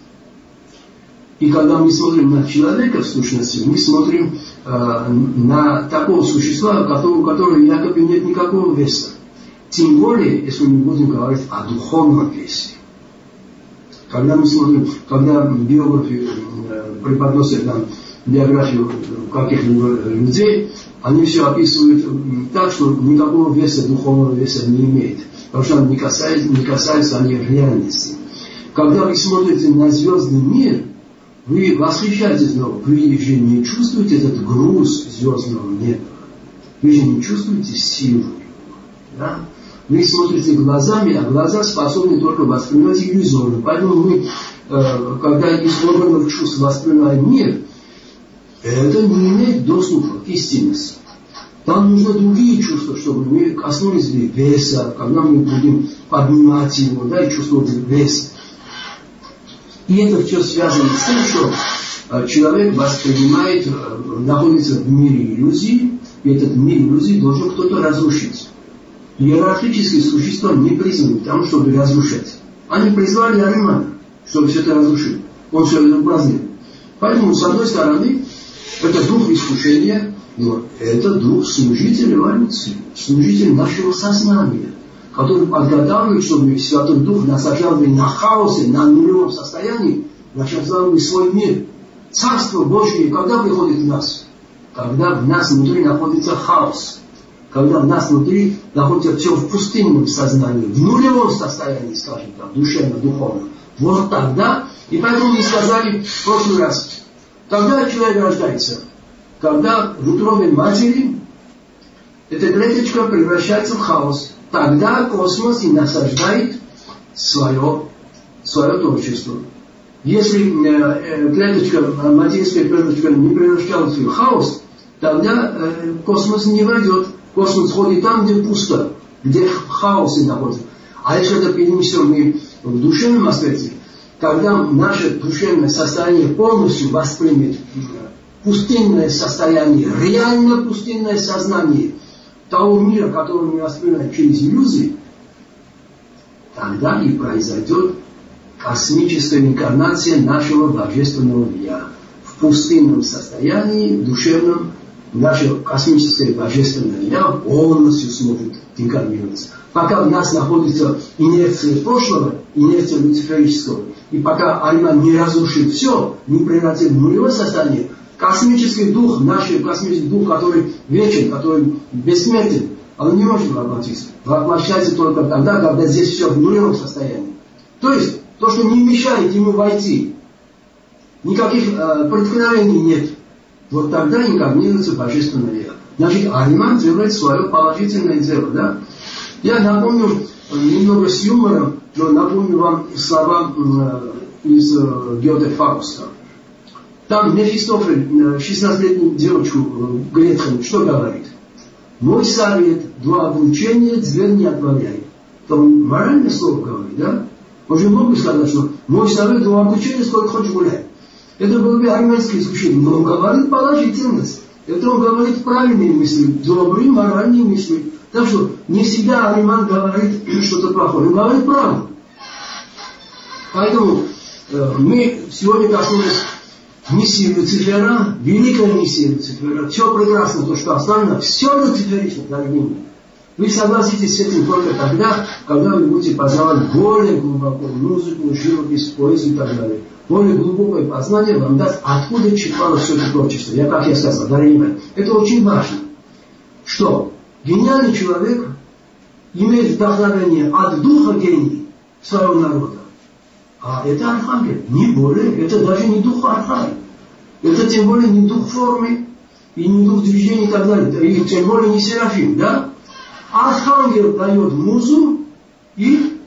[SPEAKER 1] И когда мы смотрим на человека, в сущности, мы смотрим э, на такого существа, у которого, у которого якобы нет никакого веса. Тем более, если мы будем говорить о духовном весе. Когда мы смотрим, когда биографы э, преподносят нам биографию каких-либо людей, они все описывают так, что никакого веса, духовного веса не имеет. Потому что не касаются, не касаются они реальности. Когда вы смотрите на звездный мир, вы восхищаетесь, но вы же не чувствуете этот груз звездного неба. Вы же не чувствуете силу. Да? Вы смотрите глазами, а глаза способны только воспринимать иллюзорно. Поэтому мы, э, когда из органов чувств воспринимаем мир, это не имеет доступа к истинности. Там нужны другие чувства, чтобы мы коснулись веса, когда мы будем поднимать его, да, и чувствовать вес. И это все связано с тем, что э, человек воспринимает, э, находится в мире иллюзий, и этот мир иллюзий должен кто-то разрушить. Иерархические существа не призваны к тому, чтобы разрушать. Они призвали Аримана, чтобы все это разрушить. Он все это упразднил. Поэтому, с одной стороны, это дух искушения, но это дух служитель эволюции, служитель нашего сознания, который подготавливает, чтобы Святой Дух насаждал бы на хаосе, на нулевом состоянии, насаждал бы свой мир. Царство Божье, когда приходит в нас? Когда в нас внутри находится хаос. Когда в нас внутри находится все в пустынном сознании, в нулевом состоянии, скажем так, душевно, духовно. Вот тогда, и поэтому мы сказали в прошлый раз, когда человек рождается, когда в утробе матери эта клеточка превращается в хаос, тогда космос и насаждает свое, свое творчество. Если э, клеточка, материнская клеточка не превращалась в хаос, тогда э, космос не войдет. Космос ходит там, где пусто, где в хаосе находится. А если это перенесем мы в душевном аспекте, когда наше душевное состояние полностью воспримет пустынное состояние, реально пустынное сознание того мира, который мы воспринимаем через иллюзии, тогда и произойдет космическая инкарнация нашего божественного «Я». В пустынном состоянии, душевном, наше космическое божественное «Я» полностью сможет инкарнироваться. Пока в нас находится инерция прошлого, инерция люциферического, и пока Ариман не разрушит все, не превратит в нулевое состояние, космический дух, наш космический дух, который вечен, который бессмертен, он не может воплотиться. Воплощается только тогда, когда здесь все в нулевом состоянии. То есть, то, что не мешает ему войти, никаких э, преткновений нет. Вот тогда инкарнируется божественное «Я». Значит, Ариман делает свое положительное дело, да? Я напомню, немного с юмором, но напомню вам слова э, из э, Гёте Фауста. Там Мефистофель, шестнадцатилетнюю девочку э, Гретхен, что говорит? Мой совет, до обручения дверь не отворяй. Там моральное слово говорит, да? Он же мог бы сказать, что мой совет, до обручения сколько хочешь гуляй. Это было бы армянское искушение, но он говорит положительность. Это он говорит правильные мысли, добрые, моральные мысли. Так что не всегда Ариман говорит что-то плохое, он говорит правду. Поэтому э, мы сегодня коснулись миссии Люцифера, великая миссия Люцифера. Все прекрасно, то, что оставлено, все люциферично, дорогие мои. Вы согласитесь с этим только тогда, когда вы будете познавать более глубоко музыку, живопись, поэзию и так далее. Более глубокое познание вам даст, откуда черпало все это творчество. Я, как я сказал, дорогие мои, это очень важно. Что гениальный человек имеет вдохновение от духа гений своего народа. А это архангел, не более, это даже не дух архангел. Это тем более не дух формы, и не дух движения и так далее. И тем более не серафим, да? Архангел дает музу и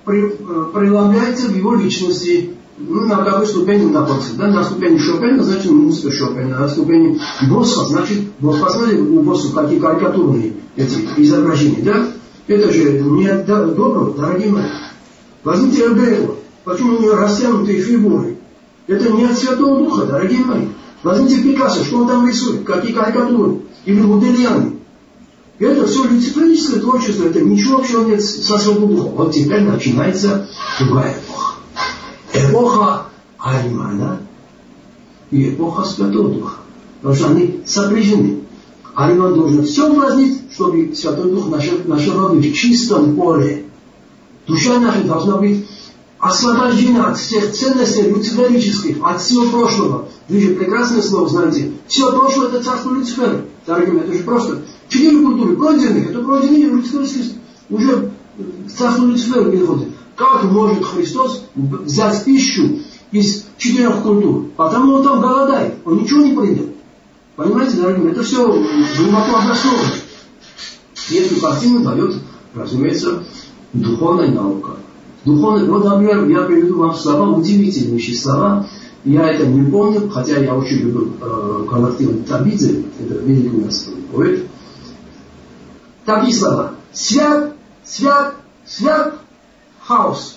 [SPEAKER 1] преломляется в его личности. Ну, на какой ступени он находится? Да? На ступени Шопена, значит, музыка Шопена. На ступени Босха, значит, вот посмотрите у Босха какие карикатурные эти изображения, да? Это же не от доброго, дорогие мои. Возьмите Эльберова. Почему у него растянутые фигуры? Это не от Святого Духа, дорогие мои. Возьмите Пикассо, что он там рисует, какие карикатуры. Или Модельяны. Это все люциферическое творчество, это ничего общего нет со Святым Духом. Вот теперь начинается другая эпоха. Эпоха Аримана и эпоха Святого Духа. Потому что они сопряжены. Ариман должен все упразднить, чтобы Святой Дух нашел быть в чистом поле. Душа наша должна быть освобождена от всех ценностей люциферических, от всего прошлого. Вы же прекрасное слово знаете. Все прошлое это царство Люцифера. Дорогие мои, это же просто четыре культуры пройденных, это пройденные люциферские, уже царство Люцифера переходит. Как может Христос взять пищу из четырех культур? Потому он там голодает, он ничего не придет. Понимаете, дорогие мои, это все глубоко обосновано. И эту картину дает, разумеется, духовная наука. Духовная, вот, например, я приведу вам слова, удивительные слова. Я это не помню, хотя я очень люблю э, Галактион Табидзе, это великий у нас поэт. Такие слова. Свят, свят, свят, хаос.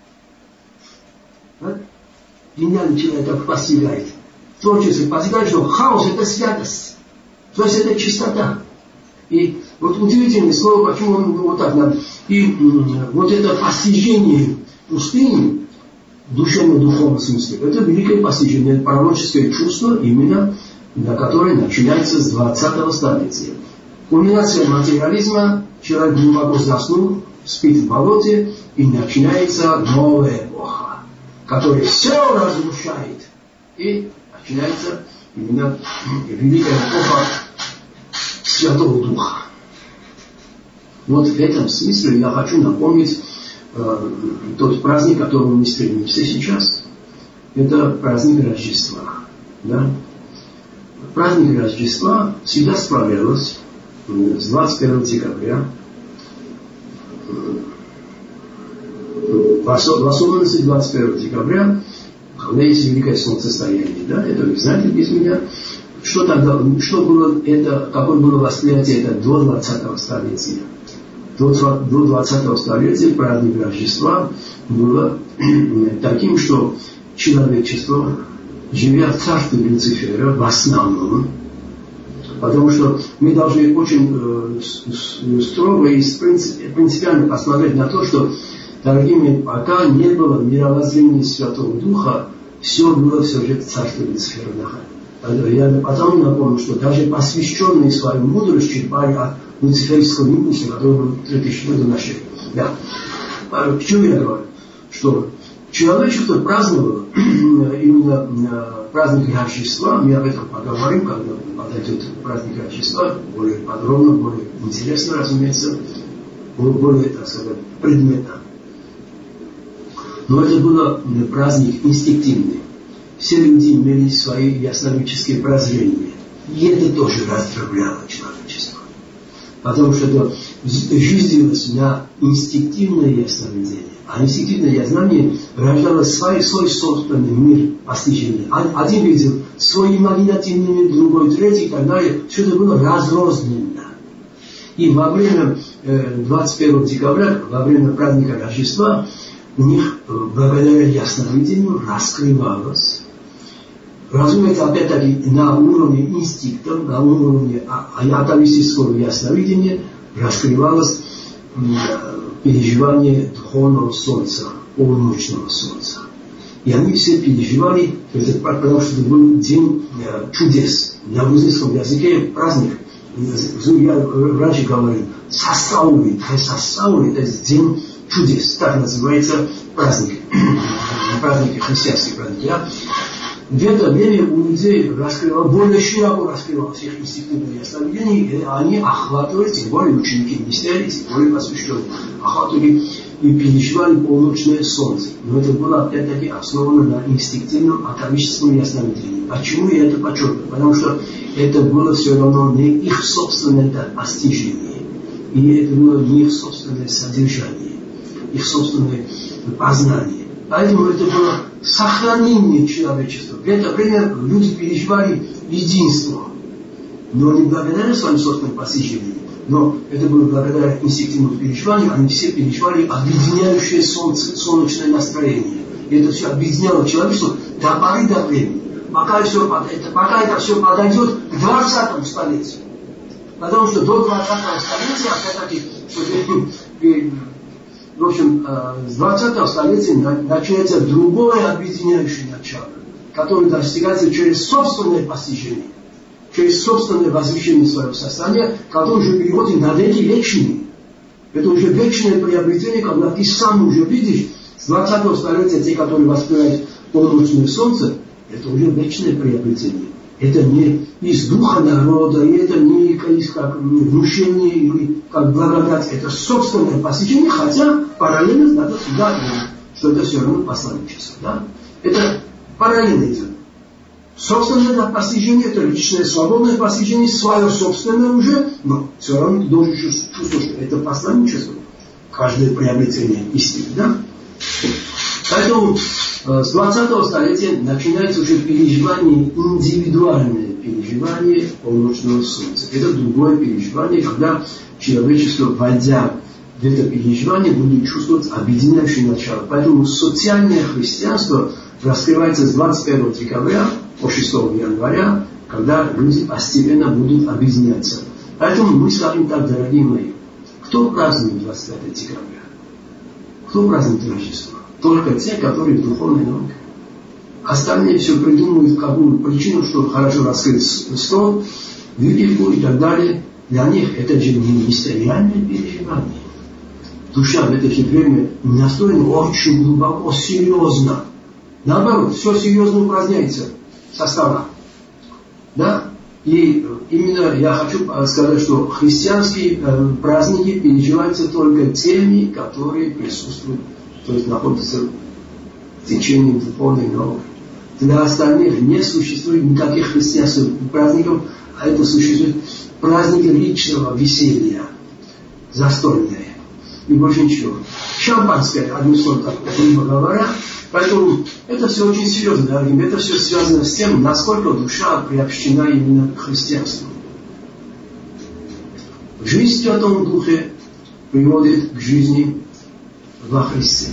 [SPEAKER 1] Да? Гениальный человек так постигает. Творчество постигает, что хаос это святость. То есть это чистота. И вот удивительное слово, почему он вот так надо. И м- вот это постижение пустыни, в душевно-духовном смысле, это великое постижение, это пророческое чувство, именно на которое начинается с двадцатого столетия. Кульминация материализма, человек глубоко заснул, спит в болоте, и начинается новая эпоха, которая все разрушает. И начинается именно великая эпоха Святого Духа. Вот в этом смысле я хочу напомнить э, тот праздник, к которому мы стремимся сейчас. Это праздник Рождества. Да? Праздник Рождества всегда справлялось с двадцать первого декабря. В особенности двадцать первого декабря, когда есть великое солнцестояние. Да? Это вы знаете без меня. Что тогда, что было это, какое было восприятие это до двадцатого столетия? До двадцатого столетия праздник Рождества было таким, что человечество, живя в царстве Люцифера, в основном, потому что мы должны очень э, строго и принципиально посмотреть на то, что, дорогие мои, пока не было мировоззрения Святого Духа, все было все же в царстве Люцифера находится. Я потом напомню, что даже посвященные свою мудрость черпали от люциферского импульса, который был три тысячи лет до нашей. Да. Почему я говорю? Что человечество праздновало именно праздник Рождества, мы об этом поговорим, когда подойдет праздник Рождества, более подробно, более интересно, разумеется, более, так сказать, предметно. Но это был праздник инстинктивный. Все люди имели свои ясновидческие прозрения. И это тоже раздробляло человечество. Потому что это жизнилось на инстинктивное ясновидение. А инстинктивное ясновидение рождало свой, свой собственный мир постижения. Один видел свой имагинативный мир, другой, третий и так далее. Все это было разрозненно. И во время двадцать первого декабря, во время праздника Рождества, у них благодаря ясновидению раскрывалось, разумеется, опять-таки на уровне инстинктов, на уровне атовистического ясновидения раскрывалось переживание духовного солнца, полуночного солнца. И они все переживали, потому что это был день чудес. На грузинском языке праздник, я раньше говорил, сасаули, сасаули, это день чудес, так называется праздник, праздники, христианские праздники. Да? В это время у людей раскрывалось, более широко раскрывалось их инстинктивное ясновидение, и они охватывали, тем более ученики мистерии, тем более посвященные, охватывали и переживали полночное солнце. Но это было опять-таки основано на инстинктивном атомическом ясновидении. Почему я это подчеркиваю? Потому что это было все равно не их собственное постижение, и это было не их собственное содержание. их собственное познание. Поэтому это было сохранение человечества. В это время люди переживали единство. Но не благодаря своим собственным постижениям, но это было благодаря инстинктивному переживанию, они все переживали объединяющее солнце, солнечное настроение. И это все объединяло человечество до поры до времени. Пока, все, это, пока это все подойдет к двадцатому столетию. Потому что до двадцатого столетия, опять-таки, в общем, с двадцатого столетия начинается другое объединяющее начало, которое достигается через собственное постижение, через собственное возвышение своего состояния, которое уже переходит на веки вечные. Это уже вечное приобретение, когда ты сам уже видишь, с двадцатого столетия те, которые воспевают полночное солнце, это уже вечное приобретение. Это не из духа народа, и это не из как внушение или как благодать, это собственное постижение, хотя параллельно надо сюда говорить, что это все равно посланничество. Да? Это параллельно идет. Собственное постижение, это личное свободное постижение, свое собственное уже, но все равно ты должен чувствовать, что это посланничество, каждое приобретение истины. Да? Поэтому с двадцатого столетия начинается уже переживание, индивидуальное переживание полночного солнца. Это другое переживание, когда человечество, войдя в это переживание, будет чувствовать объединяющее начало. Поэтому социальное христианство раскрывается с двадцать первого декабря по шестого января, когда люди постепенно будут объединяться. Поэтому мы скажем так, дорогие мои, кто празднует двадцать пятого декабря? Кто празднует Рождество? Только те, которые в духовной науке. Остальные все придумывают какую причину, чтобы хорошо раскрыть стол, выпивку и так далее. Для них это же не мистериальное переживание. Душа в это же время настроена очень глубоко, серьезно. Наоборот, все серьезно упраздняется со стола. Да? И именно я хочу сказать, что христианские праздники переживаются только теми, которые присутствуют, то есть находятся в течение духовной науки. Для остальных не существует никаких христианских праздников, а это существует праздники личного веселья, застольные. И больше ничего. Шампанское, одним словом, так, грубо говоря. Поэтому это все очень серьезно, дорогие. Это все связано с тем, насколько душа приобщена именно к христианству. Жизнь в Святом Духе приводит к жизни во Христе.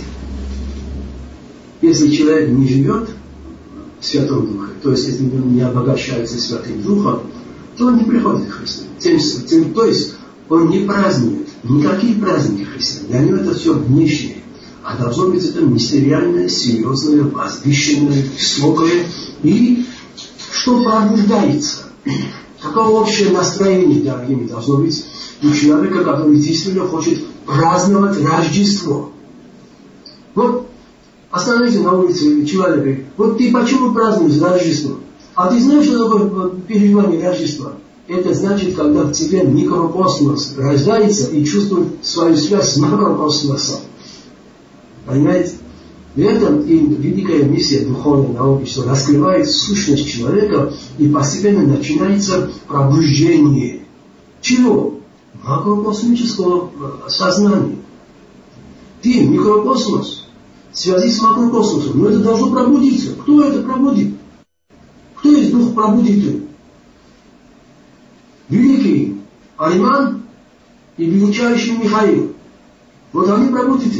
[SPEAKER 1] Если человек не живет в Святом Духе, то есть если он не обогащается Святым Духом, то он не приходит к Христу. Тем, тем, то есть он не празднует никакие праздники христиан. Для него это все внешнее. А должно быть это мистериальное, серьезное, возвышенное, высокое. И что пробуждается? Какое общее настроение, дорогие, должно быть у человека, который действительно хочет праздновать Рождество. Вот остановите на улице человека и говорит, вот ты почему празднуешь Рождество? А ты знаешь, что такое переживание Рождества? Это значит, когда в тебе микрокосмос рождается и чувствует свою связь с макрокосмосом. Понимаете? В этом и великая миссия духовной науки, что раскрывает сущность человека и постепенно начинается пробуждение. Чего? Макрокосмического сознания. Ты микрокосмос в связи с макрокосмосом, но это должно пробудиться. Кто это пробудит? Кто из дух пробудит? Великий Ариман и величайший Михаил. Вот они пробудят.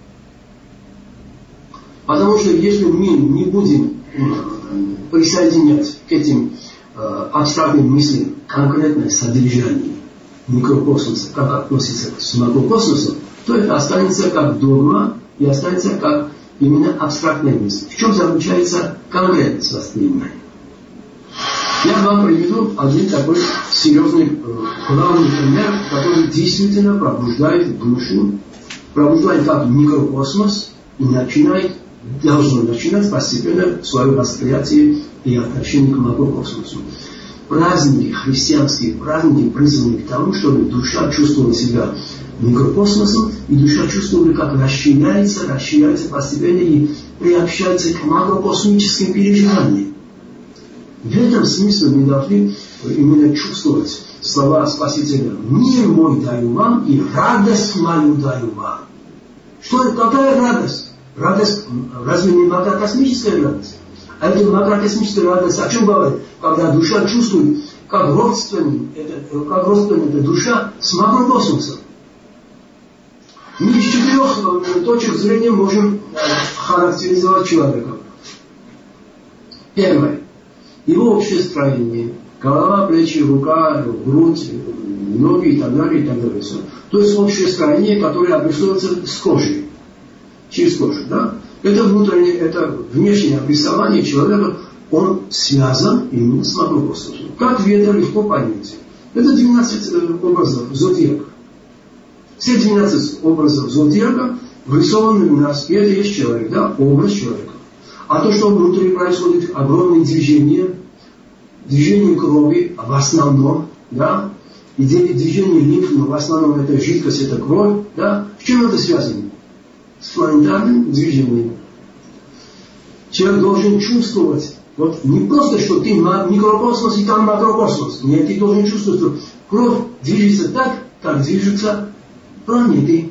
[SPEAKER 1] Потому что если мы не будем присоединять к этим э, абстрактным мыслям конкретное содержание микрокосмоса, как относится к макрокосмосу, то это останется как догма и останется как именно абстрактная мысль. В чем заключается конкретность воспринимания? Я вам приведу один такой серьезный, э, главный пример, который действительно пробуждает душу, пробуждает как микрокосмос и начинает, должно начинать постепенно свое восприятие и отношение к макрокосмосу. Праздники, христианские праздники призваны к тому, чтобы душа чувствовала себя микрокосмосом, и душа чувствовала, как расширяется, расширяется постепенно и приобщается к макрокосмическим переживаниям. В этом смысле мы должны именно чувствовать слова Спасителя: «Мир мой даю вам и радость мою даю вам». Что, какая радость? Радость, разве не макрокосмическая радость? А эта макрокосмическая радость о чем говорит? Когда душа чувствует, как родственник, это, как родственник эта душа с макрокосмосом. Мы из четырех точек зрения можем характеризовать человека. Первое. Его общее строение. Голова, плечи, рука, грудь, ноги и так далее, и так далее. То есть общее строение, которое обрисовывается с кожей. Через кожу. Да? Это внутреннее, это внешнее обрисование человека, он связан именно с макрокосмосом. Как ветер легко поймете. Это двенадцать образов зодиака. Все двенадцать образов зодиака врисованы у нас, и это есть человек, да, образ человека. А то, что внутри происходит, огромные движения, движение крови в основном, да, и движение лимф, но в основном это жидкость, это кровь, да, с чем это связано? С планетарным движением. Человек должен чувствовать, вот не просто, что ты микрокосмос и там макрокосмос. Нет, ты должен чувствовать, что кровь движется так, как движутся планеты,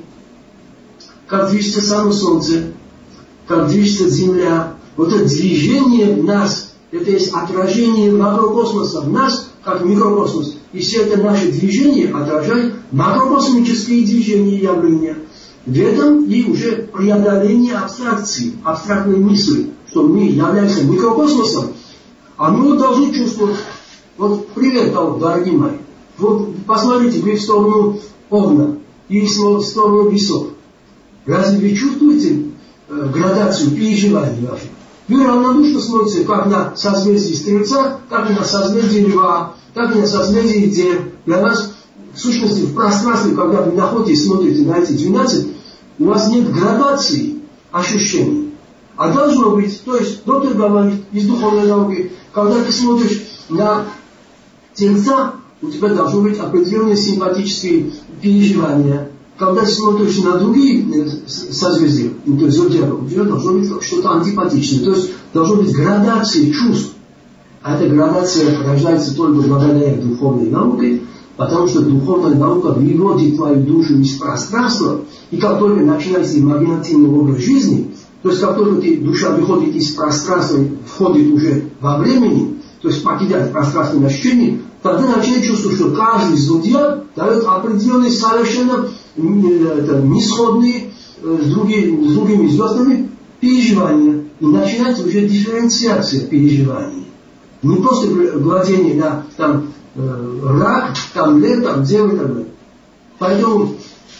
[SPEAKER 1] как движется само Солнце, как движется Земля. Вот это движение в нас, это есть отражение макрокосмоса в нас, как микрокосмос. И все это наше движение отражает макрокосмические движения и явления. В этом и уже преодоление абстракции, абстрактной мысли, что мы являемся микрокосмосом, а мы вот должны чувствовать. Вот привет, дорогие мои. Вот посмотрите вы в сторону Овна и в сторону весов. Разве вы чувствуете э, градацию переживаний ваших? Вы равнодушно смотрите как на созвездие Стрельца, так и на созвездие Льва, так и на созвездие Дев. Для нас, в сущности, в пространстве, когда вы находитесь, смотрите на эти двенадцать, у вас нет градации ощущений. А должно быть, то есть доктор говорит из духовной науки, когда ты смотришь на Тельца, у тебя должны быть определенные симпатические переживания. Когда ты смотришь на другие созвездия, то есть зодиака, у тебя должно быть что-то антипатичное. То есть должно быть градация чувств. А эта градация рождается только благодаря духовной науке, потому что духовная наука выводит твою душу из пространства, и как только начинается имагинативный образ жизни, то есть как только ты, душа выходит из пространства и входит уже во времени, то есть покидает пространственное ощущение, тогда начинает чувствовать, что каждый зодиак дает определенные совершенно это, несходные э, с, другими, с другими звездами переживания. И начинается уже дифференциация переживаний. Не просто гладение, да, там э, рак, там лев, там дева и так далее. Поэтому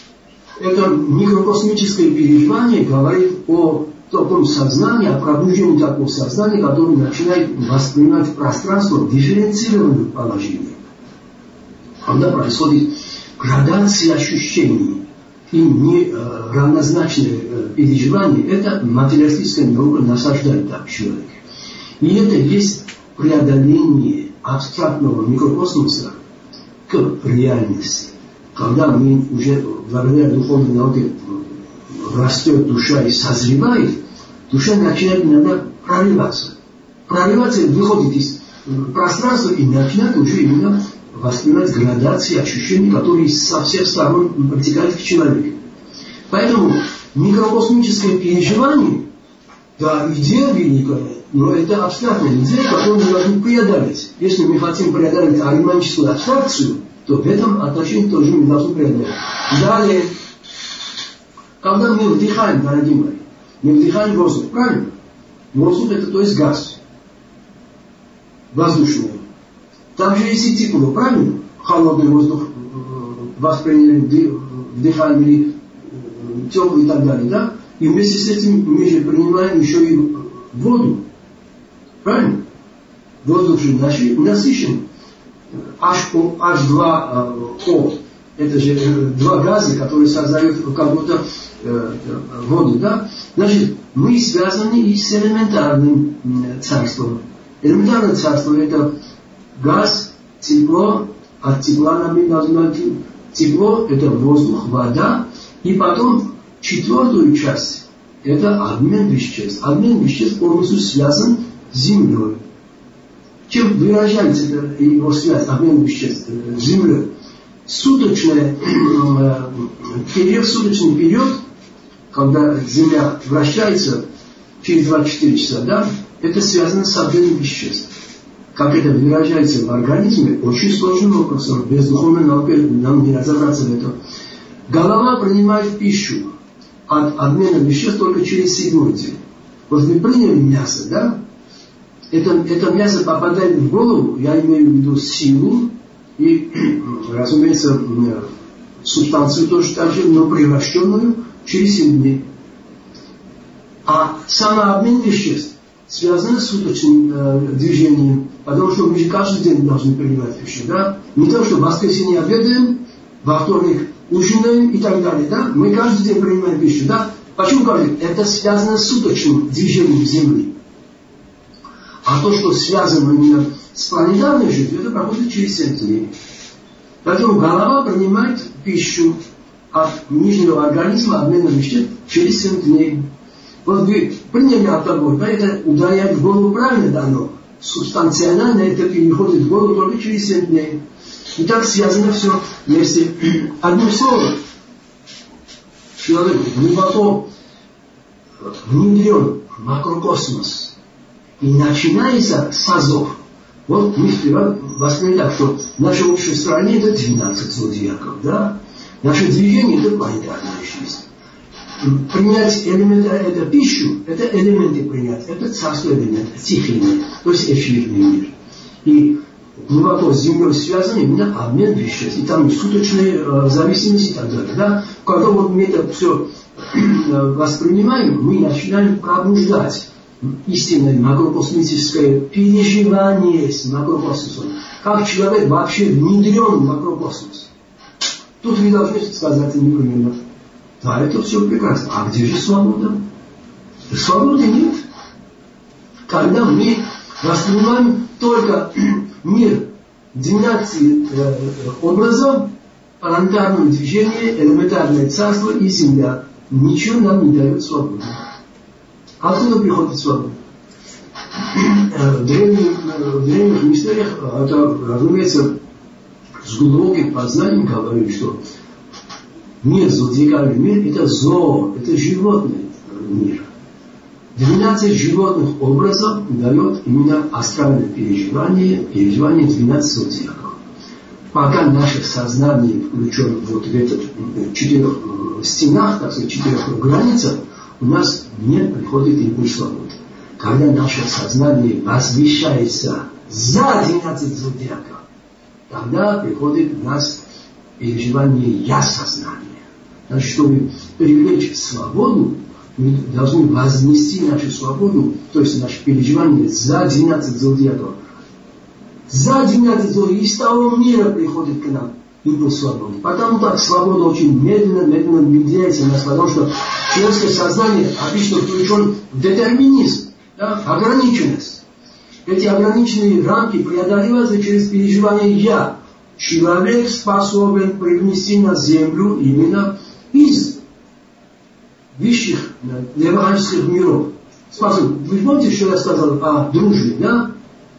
[SPEAKER 1] это микрокосмическое переживание говорит о таком сознании, о пробуждении такого сознания, которое начинает воспринимать пространство в дифференцированном положении. Когда происходит градация ощущений и неравнозначное э, переживание, это материалистическая наука насаждает так человека. И это есть преодоление абстрактного микрокосмоса к реальности. Когда мы уже благодаря духовной науке растет душа и созревает, душа начинает иногда проливаться. Проливаться выходит из пространства и начинает уже именно воспринимать градации ощущений, которые со всех сторон протекают в человеке. Поэтому микрокосмическое переживание, да, идея великая, но это абстрактная идея, которую мы должны преодолеть. Если мы хотим преодолеть ариманическую абстракцию, то в этом отношении тоже мы должны преодолеть. Далее, когда мы вдыхаем, дорогие мои, мы вдыхаем воздух, правильно? Воздух это то есть газ. Воздушный. Там же есть и тепло, правильно? Холодный воздух восприняли, вдыхаем или теплый и так далее, да? И вместе с этим мы же принимаем еще и воду. Правильно? Воздух же насыщен. эйч два о. Это же два газа, которые создают как будто э, воду, да? Значит, мы связаны и с элементарным царством. Элементарное царство это газ, тепло, от тепла нам должно идти. Тепло это воздух, вода, и потом четвертую часть это обмен веществ. Обмен веществ полностью связан с землей. Чем выражается его связь, обмен веществ с землей? Суточный период, суточный период, когда Земля вращается через двадцать четыре часа, да, это связано с обменом веществ. Как это выражается в организме, очень сложным образом, без духовной науки нам не разобраться в этом. Голова принимает пищу от обмена веществ только через седьмой день. Вот вы приняли мясо, да? Это, это мясо попадает в голову, я имею в виду силу и, разумеется, субстанцию тоже так же, но превращенную через семь дней. А самообмен веществ связан с суточным э, движением, потому что мы же каждый день должны принимать пищу, да? Не то, что в воскресенье обедаем, во вторник ужинаем и так далее, да? Мы каждый день принимаем пищу, да? Почему каждый? Это связано с суточным движением Земли. А то, что связано именно с планетарной жизнью, это проходит через семь дней. Поэтому голова принимает пищу от нижнего организма, обмена веществ через семь дней. Вот вы приняли алкоголь, да, это ударяет в голову, правильно дано. Субстанционально это переходит в голову только через семь дней. И так связано все вместе. Одним словом, человек глубоко внедрен в макрокосмос. И начинается с азов. Вот мы вчера восприняли так, что наше общество стране это двенадцать зодиаков, да? Наше движение это планетарная жизнь. Принять элементы, это пищу, это элементы принять, это царство элемент, тихий, то есть эфирный мир. И глубоко с Землей связан именно обмен веществ. И там суточные э, зависимости и так далее. Да? Когда вот мы это все э, воспринимаем, мы начинаем пробуждать истинное макрокосмическое переживание с макрокосмосом. Как человек вообще внедрен в макрокосмос. Тут вы должны сказать непременно. Да, это все прекрасно. А где же свобода? Свободы нет. Когда мы воспринимаем только мир двенадцати э, образов, планетарное движение, элементарное царство и Земля, ничего нам не дает свободы. Откуда приходит свобода? В древних, в древних мистериях, это, разумеется, с глубоким познанием говорили, что мир, зодиакальный мир, это зоо, это животный мир. двенадцать животных образов дает именно астральное переживание, переживание двенадцати зодиаков. Пока наше сознание включено вот в этот четырех стенах, так сказать, четырех границах, у нас не приходит импульс свободы. Когда наше сознание возвещается за двенадцать зодиаков, тогда приходит у нас переживание «я» сознания. Значит, чтобы привлечь свободу, мы должны вознести нашу свободу, то есть наше переживание за двенадцать зодиаков. За двенадцать зодиаков из того мира приходит к нам импульс свободы. Потому так свобода очень медленно, медленно внедряется в нас, потому что человеческое сознание обычно включен в детерминизм, да, ограниченность. Эти ограниченные рамки преодолеваются через переживание «я». Человек способен привнести на землю именно из высших деваханических миров. Способен. Вы помните, что я сказал о дружбе, да?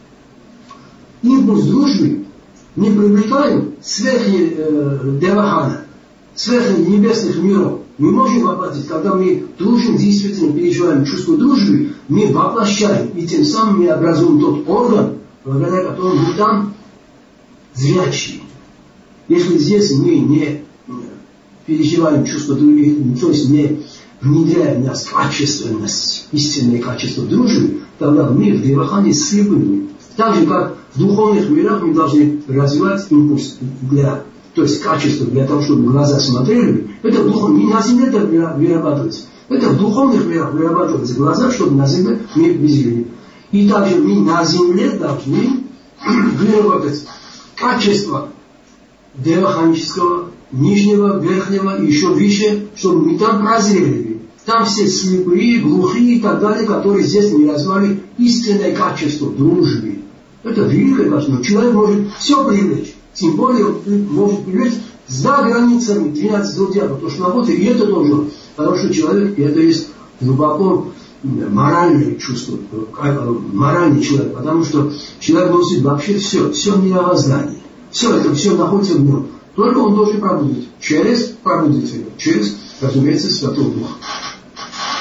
[SPEAKER 1] Импульс дружбы не привлекаем сверхи э, девахана, сверхи небесных миров. Мы можем воплотить, когда мы дружим, действительно переживаем чувство дружбы, мы воплощаем, и тем самым мы образуем тот орган, благодаря которому мы там зрячие. Если здесь мы не переживаем чувство других, то есть не внедряем в нас качественность, истинное качество дружбы, тогда мы в девахане слепы. Так же, как в духовных мирах мы должны развивать импульс для, то есть качество для того, чтобы глаза смотрели. Это в духовных, не на земле это вырабатывается. Это в духовных мирах вырабатываются глаза, чтобы на земле мы видели. И также мы на земле должны выработать качество деваханического, нижнего, верхнего и еще выше, чтобы мы там прозрели. Там все слепые, глухие и так далее, которые здесь не развивали истинное качество дружбы. Это великое качество. Человек может все привлечь. Тем более он может привлечь за границами двенадцати зодиаков. То, что находится, и это тоже. Потому что человек, и это есть глубоко моральное чувство, моральный человек. Потому что человек носит вообще все, все мировоздание. Все это, все находится в нем. Только он должен пробудить. Через пробудить его. Через, разумеется, Святого Духа.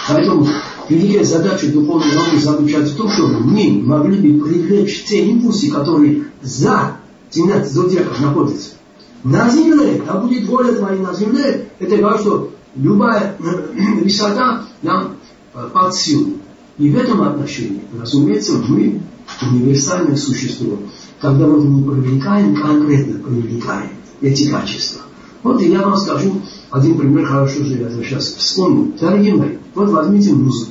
[SPEAKER 1] Поэтому великая задача духовной науки заключается в том, чтобы мы могли бы привлечь те импульсы, которые за двенадцать зодиаков находятся. На земле, да будет воля твоя на земле, это говорит, что любая высота нам под силу. И в этом отношении, разумеется, мы универсальное существо. Когда мы не привлекаем, конкретно привлекаем эти качества. Вот и я вам скажу один пример, хорошо же я сейчас вспомню. Дорогие мои, вот возьмите музыку.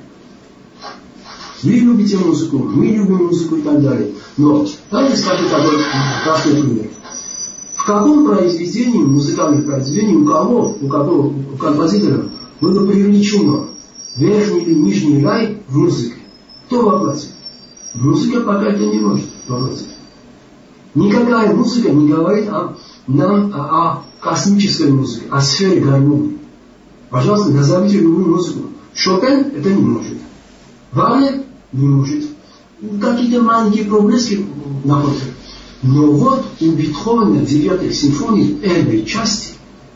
[SPEAKER 1] Вы любите музыку, мы любим музыку и так далее. Но давайте скажу такой простой пример. В каком произведении, музыкальном произведении, у кого, у какого у композитора было привлечено верхний или нижний рай в музыке? Кто воплотит? Музыка пока это не может воплотить. Никакая музыка не говорит о, нам, о, о космической музыке, о сфере гармонии. Пожалуйста, назовите любую музыку. Шопен это не может. Вагнер не может. Какие-то маленькие проблески находятся. Но вот у Бетховена в девятой симфонии первой части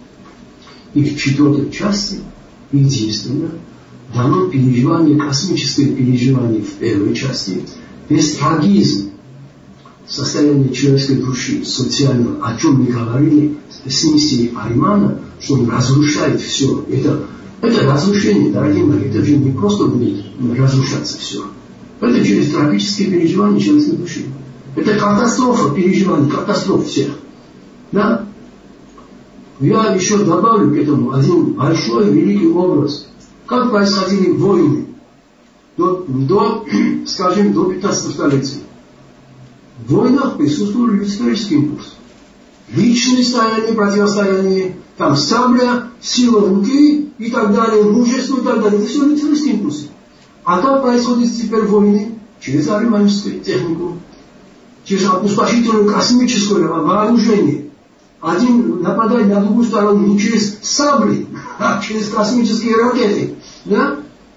[SPEAKER 1] и в четвертой части единственно дано переживание, космическое переживание в первой части, без трагизма, состояние человеческой души, социального, о чем мы говорили с миссией Аримана, что он разрушает все. Это, это разрушение, дорогие мои, это же не просто будет разрушаться все. Это через трагические переживания человеческой души. Это катастрофа переживаний, катастроф всех. Да? Я еще добавлю к этому один большой, великий образ. Как происходили войны до, до скажем, до пятнадцатого столетия. В войнах присутствовал люциферический импульс. Личное стояние, противостояние, там сабля, сила руки и так далее, мужество и так далее. Это все люциферические импульсы. А как происходит теперь войны? Через ариманическую технику. Через опустошительную космическое вооружение. Один нападает на другую сторону не через сабли, а через космические ракеты. Да?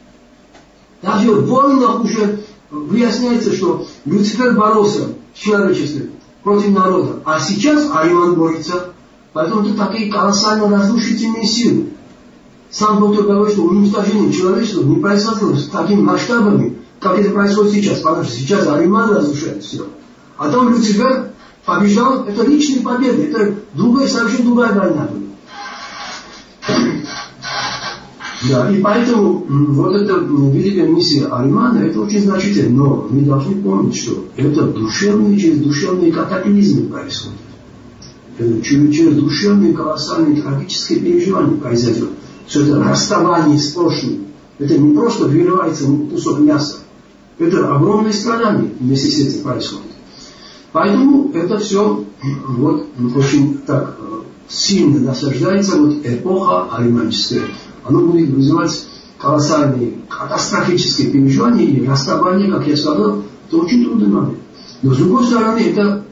[SPEAKER 1] Даже в войнах уже выясняется, что Люцифер боролся с человечеством против народа. А сейчас Ариман борется. Поэтому это такие колоссально разрушительные силы. Сам доктор говорит, что уничтожение человечества не происходило с такими масштабами, как это происходит сейчас. Потому что сейчас Ариман разрушает все. А там Люцифер побеждал, это личные победы, это другая, совершенно другая война была. Да, и поэтому вот эта великая миссия Аримана, это очень значительно. Но мы должны помнить, что это душевные, через душевные катаклизмы происходят. Это через, через душевные, колоссальные, трагические переживания произойдет. Что это расставание с прошлым. Это не просто выливается кусок мяса. Это огромное страдание вместе с этим происходит. Поэтому это все вот, очень так сильно насаждается вот, эпоха ариманическая. Оно будет вызывать колоссальные катастрофические переживания и расставание, как я сказал, это очень трудный момент. Но с другой стороны, это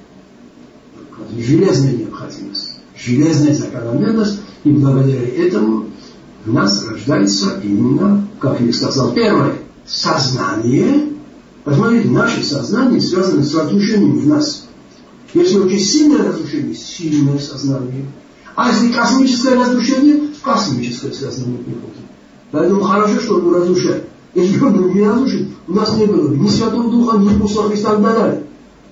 [SPEAKER 1] железная необходимость, железная закономерность, и благодаря этому в нас рождается именно, как я сказал, первое, сознание. Посмотрите, наше сознание связано с разрушением в нас. Если очень сильное разрушение, сильное сознание. А если космическое разрушение, космическое сознание приходит. Поэтому хорошо, что он разрушает. Если бы он не разрушит, у нас не было ни Святого Духа, ни Иисуса Христа и так далее.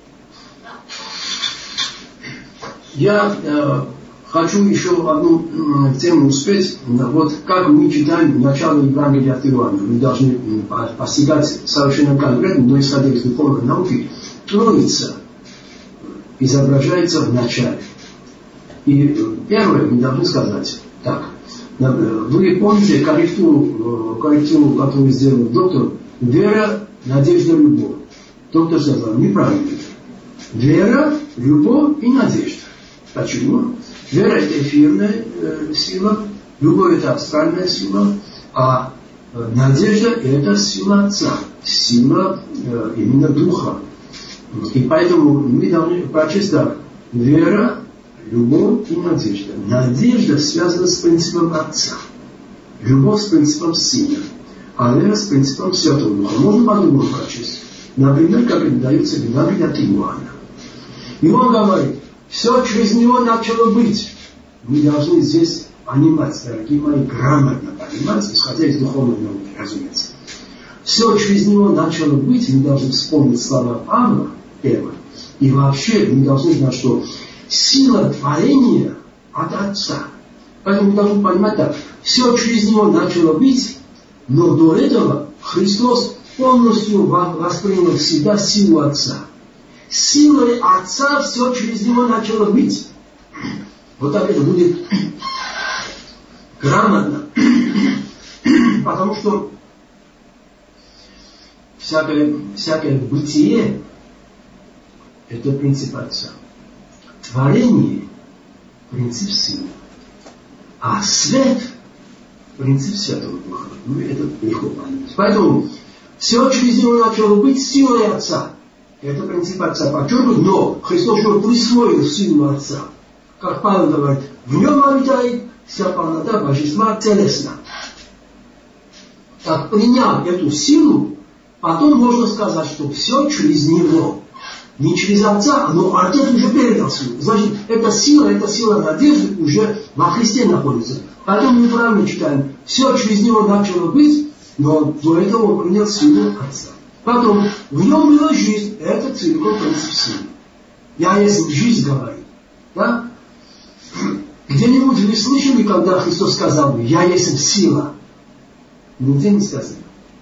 [SPEAKER 1] Я э, хочу еще одну э, тему успеть. Вот как мы читаем начало Евангелия от Иоанна. Мы должны э, постигать совершенно конкретно, но исходя из духовной науки, Троица изображается в начале. И э, первое мы должны сказать так. Вы помните корректуру, корректуру, которую сделал доктор? Вера, надежда, любовь. Доктор сказал, неправильно. Вера, любовь и надежда. Почему? Вера – это эфирная э, сила, любовь – это астральная сила, а э, надежда – это сила Отца, сила э, именно Духа. И поэтому мы должны прочесть так. Вера, любовь и надежда. Надежда связана с принципом Отца. Любовь с принципом Сына. А вера с принципом Святого Духа. Можно по-другому прочесть. Например, как это дается в Евангелии от Иоанна. И он говорит, все через него начало быть. Мы должны здесь понимать, дорогие мои, грамотно понимать, исходя из духовной науки, разумеется. Все через него начало быть, мы должны вспомнить слова Павла, первое. И вообще мы должны знать, что сила творения от Отца. Поэтому мы должны понимать так, все через него начало быть, но до этого Христос полностью воспринял в себя силу Отца. Силой Отца все через него начало быть. Вот так это будет грамотно. Потому что всякое, всякое бытие – это принцип Отца. Творение – принцип Сына. А свет – принцип Святого Духа. Ну, это легко понять. Поэтому все через него начало быть силой Отца. Это принцип Отца подчеркнут, но Христос уже присвоил силу Отца. Как Павел говорит, в нем обитает вся полнота Божества целостна. Так, приняв эту силу, потом можно сказать, что все через него. Не через Отца, но Отец уже передал силу. Значит, эта сила, эта сила надежды уже во Христе находится. Поэтому мы правильно читаем, все через него начало быть, но до этого он принял силу Отца. Потом, в нем была жизнь, это целиком принцип силы. Я есть жизнь, говорит. Да? Где-нибудь вы слышали, когда Христос сказал, я есть сила? Нигде не сказано.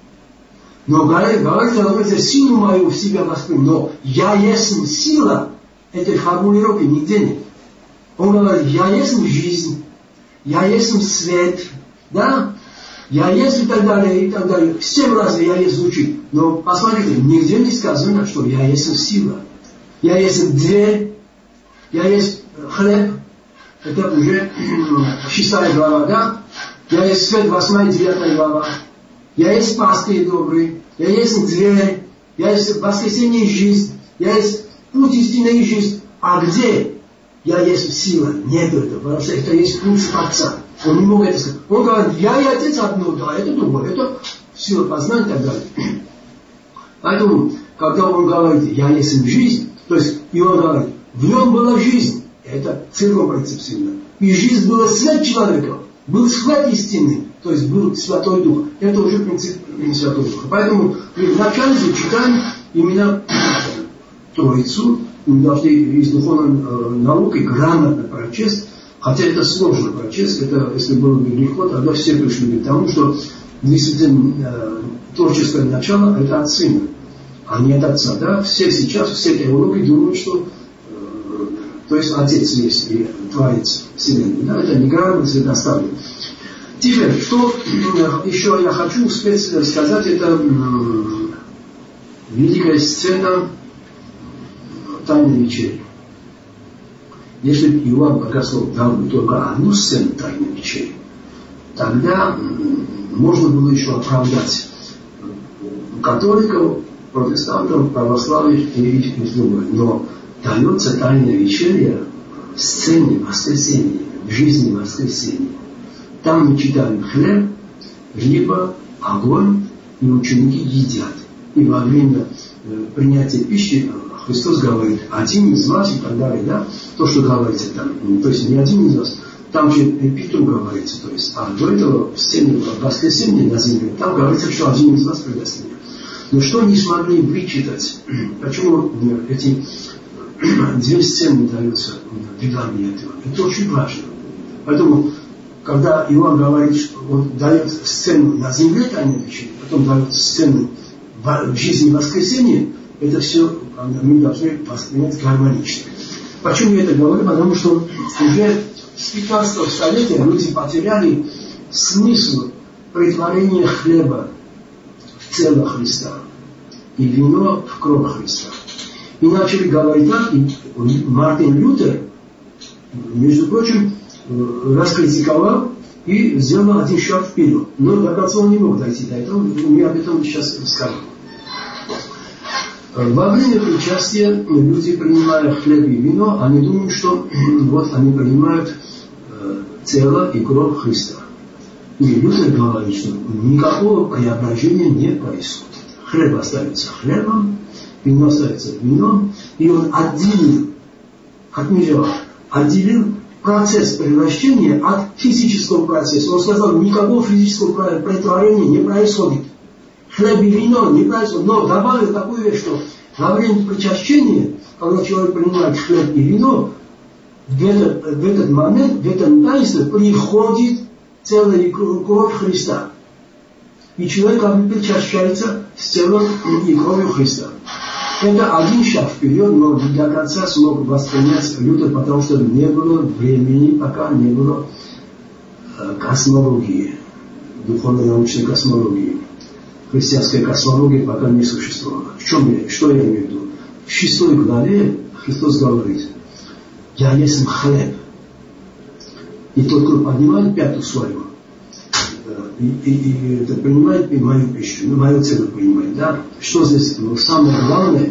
[SPEAKER 1] Но говорит, говорит, силу мою в себя воспринял. Но я есть сила, этой формулировки нигде нет. Он говорит, я есть жизнь, я есть свет, да? Я есть и так далее, и так далее. В семь раз я есть звучит. Но посмотрите, нигде не сказано, что я есть сила. Я есть дверь, я есть хлеб. Это уже шестая глава, да? Я есть свет, восьмая и девятая глава. Я есть пастырь добрый, я есть дверь, я есть воскресение и жизнь, я есть путь истины и жизнь. А где я есть сила? Нет этого, потому что это есть принцип Отца. Он не мог это сказать. Он говорит, я и Отец одно, да, это другое, это сила познания и так далее. Поэтому, когда он говорит, я есть жизнь, то есть, и он говорит, в нем была жизнь, это целиком принцип сила. И жизнь была свет человека, был свет истины, то есть был Святой Дух. Это уже принцип Святого Духа. Поэтому мы вначале читаем именно Троицу, мы должны из духовной науки грамотно прочесть. Хотя это сложно прочесть, это, если было бы легко, тогда все пришли бы к тому, что действительно э, творческое начало – это от Сына, а не от Отца. Да? Все сейчас, все теологи думают, что э, то есть Отец есть и Творец Вселенной. Да? Это неграмотно предоставлено. Теперь, что э, еще я хочу успеть сказать, это э, великая сцена Тайной вечери. Если бы Иоанн Богослов дал бы только одну сцену Тайной вечери, тогда можно было еще оправдать католиков, протестантов, православных и другое. Но дается Тайная вечеря в сцене воскресения, в жизни воскресения. Там мы читаем хлеб, рыба, огонь, и ученики едят. И во время принятия пищи Христос говорит, один из вас и так далее, да, то, что говорится там, то есть не один из вас, там же Петру говорится, то есть, а до этого в сцене воскресения на земле, там говорится, что один из вас предаст меня. Но что не смогли вычитать, почему эти две сцены даются видами этого, это очень важно. Поэтому, когда Иоанн говорит, что он дает сцену на земле Тайной вечери, потом дает сцену в жизни воскресения, это все мы должны воспринять гармонично. Почему я это говорю? Потому что уже с пятнадцатого столетия люди потеряли смысл претворения хлеба в тело Христа и вино в кровь Христа. И начали говорить так, и Мартин Лютер, между прочим, раскритиковал и сделал один шаг вперед. Но до конца он не мог дойти до этого, мы об этом сейчас скажем. Во время причастия люди, принимая хлеб и вино, они думают, что вот они принимают э, тело и кровь Христа. И Лютер говорит, что никакого преображения не происходит. Хлеб остается хлебом, вино остается вином, и он отделил, отмежал, отделил процесс превращения от физического процесса. Он сказал, никакого физического претворения не происходит. Хлеб и вино не происходит. Но добавил такую вещь, что во время причащения, когда человек принимает хлеб и вино, в этот, в этот момент, в этом таинстве приходит целая кровь Христа. И человек как бы причащается с телом и кровью Христа. Это один шаг вперед, но не до конца смог воспринять Лютер, потому что не было времени, пока не было космологии, духовно-научной космологии. Христианская космология пока не существовала. В чем я, что я имею в виду? В шестой главе Христос говорит, я есть хлеб. И тот, кто поднимает пятую свою, и, и, и это принимает и мою пищу, мою цель принимает, да? Что здесь ну, самое главное,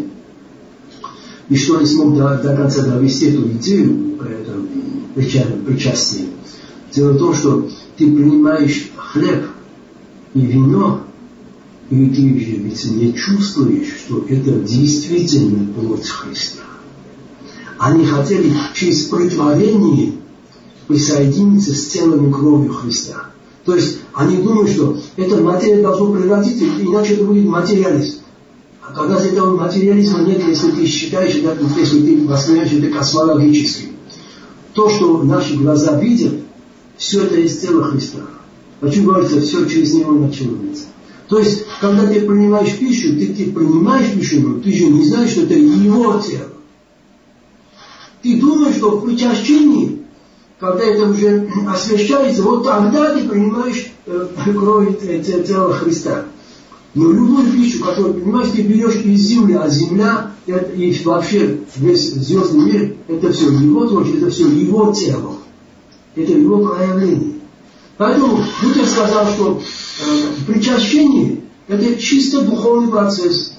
[SPEAKER 1] и что я смог до, до конца довести эту идею, это причастие. Дело в том, что ты принимаешь хлеб и вино, и ты ведь не чувствуешь, что это действительно плоть Христа. Они хотели через притворение присоединиться с телом и кровью Христа. То есть они думают, что эта материя должна превратиться, иначе это будет материализм. А когда этого материализма нет, если ты считаешь, если ты воспринимаешь это космологически, то, что наши глаза видят, все это из тела Христа. Почему говорится, все через него начинается. То есть, когда ты принимаешь пищу, ты, ты принимаешь пищу, но ты же не знаешь, что это его тело. Ты думаешь, что в причащении, когда это уже освящается, вот тогда ты принимаешь э, кровь э, тела Христа. Но любую пищу, которую принимаешь, ты берешь из земли, а земля это, и вообще весь звездный мир, это все его творчество, это все его тело. Это его проявление. Поэтому Лютер сказал, что э, причащение это чисто духовный процесс.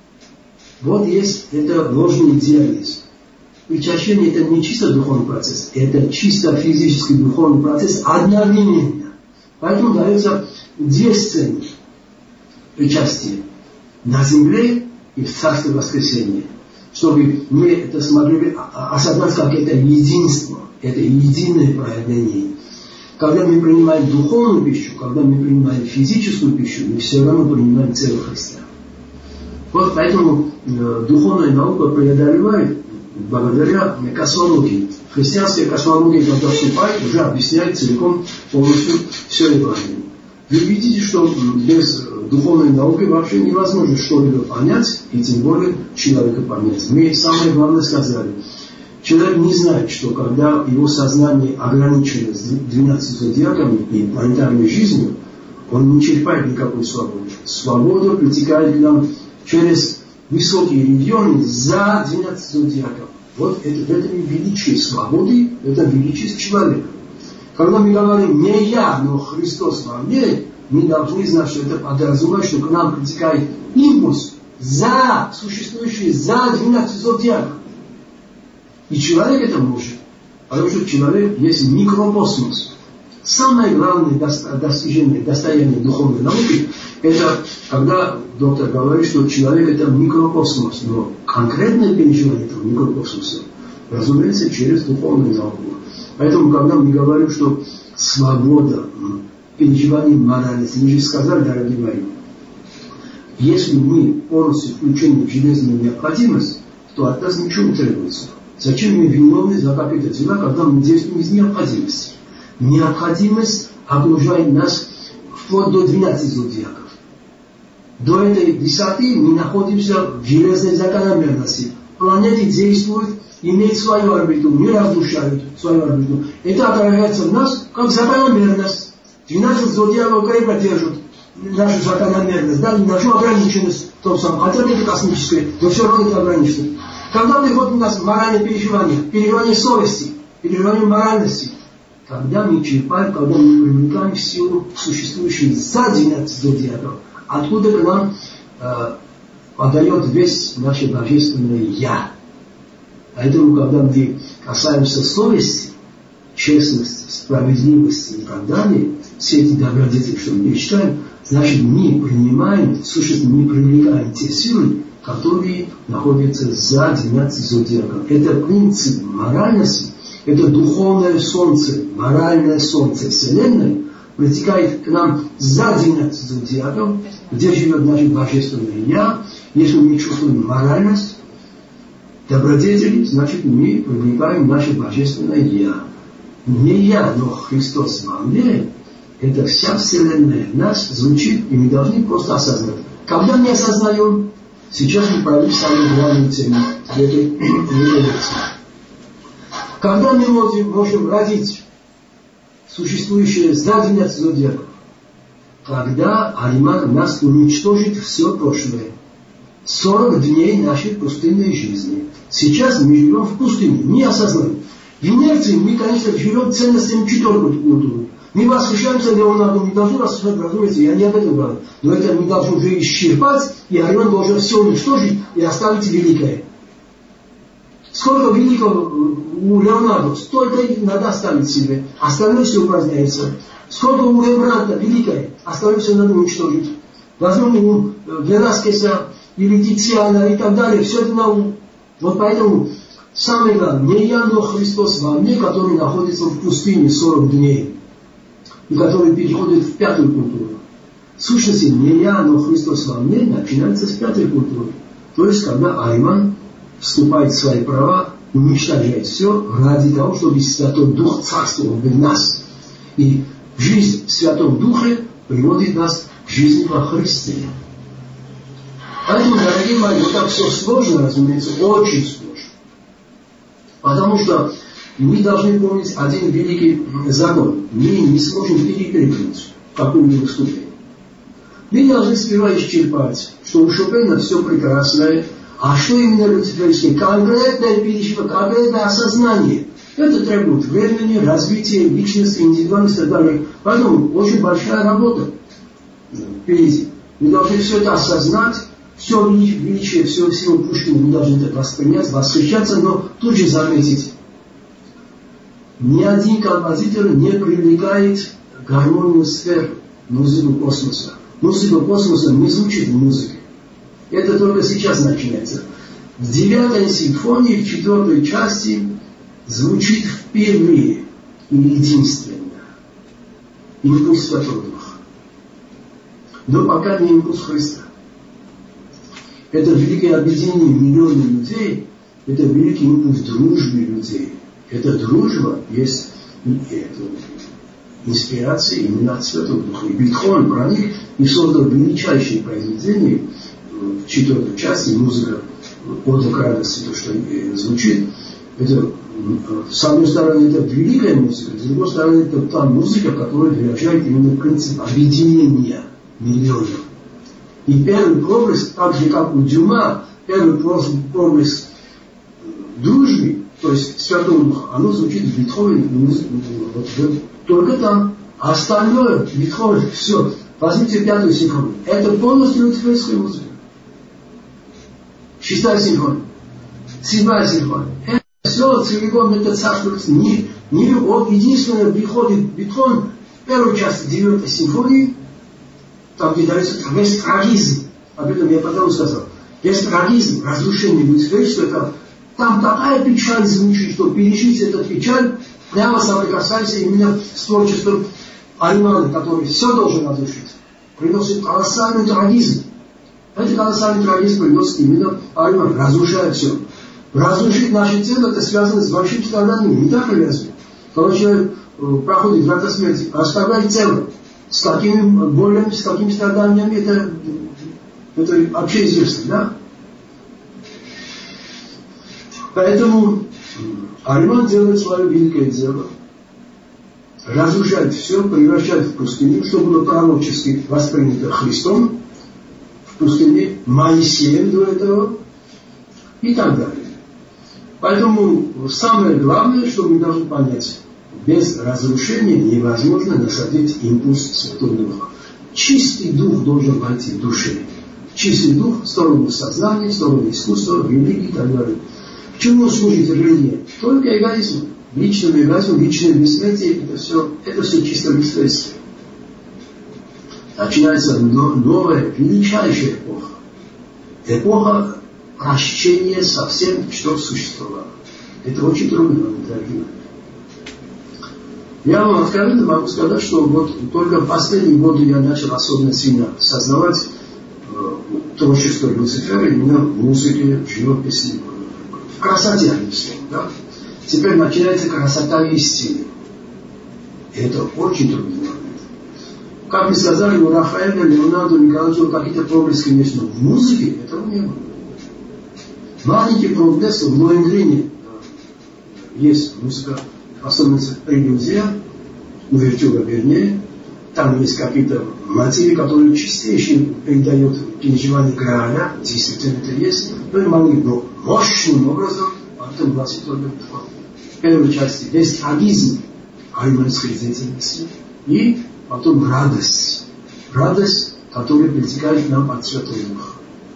[SPEAKER 1] Вот есть это ложный идеализм. Причащение это не чисто духовный процесс, это чисто физический духовный процесс одновременно. Поэтому дается две сцены причастия. На земле и в Царстве Воскресения. Чтобы мы это смогли осознать как это единство, это единое проявление. Когда мы принимаем духовную пищу, когда мы принимаем физическую пищу, мы все равно принимаем тело Христа. Вот поэтому э, духовная наука преодолевает благодаря космологии. Христианская космология, когда вступает, уже объясняет целиком полностью все Евангелие. Вы видите, что без духовной науки вообще невозможно что-либо понять, и тем более человека понять. Мы самое главное сказали. Человек не знает, что когда его сознание ограничено двенадцатью зодиаками и планетарной жизнью, он не черпает никакой свободы. Свобода притекает к нам через высокие регионы за двенадцать зодиаков. Вот это, в этом величие свободы, это величие человека. Когда мы говорим «не я, но Христос во мне», мы должны знать, что это подразумевает, что к нам притекает импульс за существующий за двенадцать зодиаков. И человек это может. Потому что человек есть микрокосмос. Самое главное достижение, достояние духовной науки, это когда доктор говорит, что человек это микрокосмос. Но конкретное переживание этого микрокосмоса, разумеется, через духовную науку. Поэтому, когда мы говорим, что свобода, переживание моральности, мы же сказали, дорогие мои, если мы полностью включены в железную необходимость, то от нас ничего не требуется. Зачем мы виновны за какие-то дела, когда мы действуем из необходимости? Необходимость окружает нас вплоть до двенадцати зодиаков. До этой высоты мы находимся в железной закономерности. Планеты действуют, имеют свою орбиту, не разрушают свою орбиту. Это отражается в нас как закономерность. двенадцать зодиаков крепко держат нашу закономерность, да, нашу ограниченность в том самом, хотя бы это космическое, но все равно это ограничено. Когда приходит у нас моральное переживание, переживание совести, переживание моральности, когда мы черпаем, когда мы привлекаем силу, существующую за двенадцать зодиаков, откуда к нам э, подает весь наше божественное «Я». Поэтому, когда мы касаемся совести, честности, справедливости и так далее, все эти добродетели, что мы перечитаем, значит, мы принимаем, существенно, мы привлекаем те силы, которые находятся за двенадцать зодиаков. Это принцип моральности, это духовное солнце, моральное солнце Вселенной, протекает к нам за двенадцать зодиаков, где живет наше божественное Я. Если мы чувствуем моральность, добродетели, значит мы привлекаем наше божественное Я. Не я, но Христос во мне, это вся Вселенная в нас звучит, и мы должны просто осознать. Когда мы осознаем, сейчас мы пройдем самую главную тему этой лекции. Когда мы можем, можем родить существующее за двенадцать зодиаков? Когда Ариман нас уничтожит все прошлое. сорок дней нашей пустынной жизни. Сейчас мы живем в пустыне, не осознаем. В инерции мы, конечно, живем ценностями четвертой культуры. Мы восхищаемся Леонардо, мы должны восхищаться, разумеется, я не об этом говорю. Но это мы должны уже исчерпать, и Ариман должен все уничтожить и оставить великое. Сколько великого у Леонардо, столько надо оставить себе. Остальное все упраздняется. Сколько у Рембрандта великое, остальное все надо уничтожить. Возьмем у Веласкеса или Тициана и так далее, все это на. Вот поэтому самое главное, не я, но Христос во мне, который находится в пустыне сорок дней, и который переходит в пятую культуру. В сущности, не я, но Христос во мне начинается с пятой культуры. То есть, когда Ариман вступает в свои права, уничтожает все ради того, чтобы Святой Дух царствовал в нас. И жизнь в Святом Духе приводит нас к жизни во Христе. Поэтому, дорогие мои, вот так все сложно, разумеется, очень сложно. Потому что мы должны помнить один великий закон. Мы не сможем перепрыгнуть какую-нибудь ступень. Мы должны сперва исчерпать, что у Шопена все прекрасное, а что именно люциферское? Конкретное переживание, конкретное осознание. Это требует времени, развития личности, индивидуальности и так далее. Поэтому очень большая работа впереди. Мы должны все это осознать, все величие, все силу Пушкина мы должны это воспринять, восхищаться, но тут же заметить. Ни один композитор не привлекает гармонию сфер, музыку космоса. Музыка космоса не звучит в музыке. Это только сейчас начинается. В девятой симфонии, в четвертой части, звучит впервые и единственно импульс Святого Духа. Но пока не импульс Христа. Это великое объединение миллионов людей, это великий импульс дружбы людей. Эта дружба есть инспирация именно от Святого Духа. И Бетховен проник и создал величайшие произведения в четвертой части, музыка «Ода к радости», то, что звучит. Это, с одной стороны, это великая музыка, с другой стороны, это та музыка, которая выражает именно принцип объединения миллионов. И первый проблеск, так же как у Дюма, первый проблеск дружбы, то есть Святого Духа, оно звучит в Бетховене, вот, только там. А остальное, Бетховен, все. Возьмите пятую симфонию. Это полностью люциферская музыка. Шестая симфония. Седьмая симфония. Это все целиком, это царство. Не, не, вот единственное, приходит Бетховен в первой части девятой симфонии, там, где дается весь трагизм. Об этом я потом сказал. Весь трагизм, разрушение люциферского, там такая печаль звучит, что пережить эту печаль прямо соприкасайся именно с творчеством Аримана, который все должен разрушить. Приносит колоссальный трагизм. Этот колоссальный трагизм приносит именно Ариман, разрушает все. Разрушить наше тело, это связано с большим страданием. Не так ли разве? Когда человек проходит врата смерти, оставляет тело с такими болями, с такими страданиями, это, это вообще известно, да? Поэтому Ариман делает свое великое дело, разрушает все, превращает в пустыню, что было пророчески воспринято Христом в пустыне, Моисеем до этого и так далее. Поэтому самое главное, что мы должны понять, без разрушения невозможно насадить импульс Святого Духа. Чистый дух должен войти в душе. Чистый дух в сторону сознания, в сторону искусства, религии и так далее. К чему служит религия? Только эгоизм. Личный эгоизм, личное бессмертие, это все, это все чисто люциферское. Начинается новая, величайшая эпоха. Эпоха прощения со всем, что существовало. Это очень трудно, дорогие. Я вам откровенно могу сказать, что вот только в последние годы я начал особенно сильно сознавать э, творчество Люцифера именно в музыке, в живописи, в красоте, они все, да? Теперь начинается красота истины. И это очень трудно. Как мы сказали, у Рафаэля, Леонардо, Микеланджело какие-то проблески есть, но в музыке этого не было. Маленький проблеск в Лоэнгрине есть музыка, особенно прелюдия, увертюра вернее. Там есть какие-то мотивы, которые чистейшие передают переживание Грааля, действительно это есть, но и могли, но мощным образом, а потом гласит только в первой части весь трагизм айманской деятельности и потом радость. Радость, которая притекает нам от Святого Духа.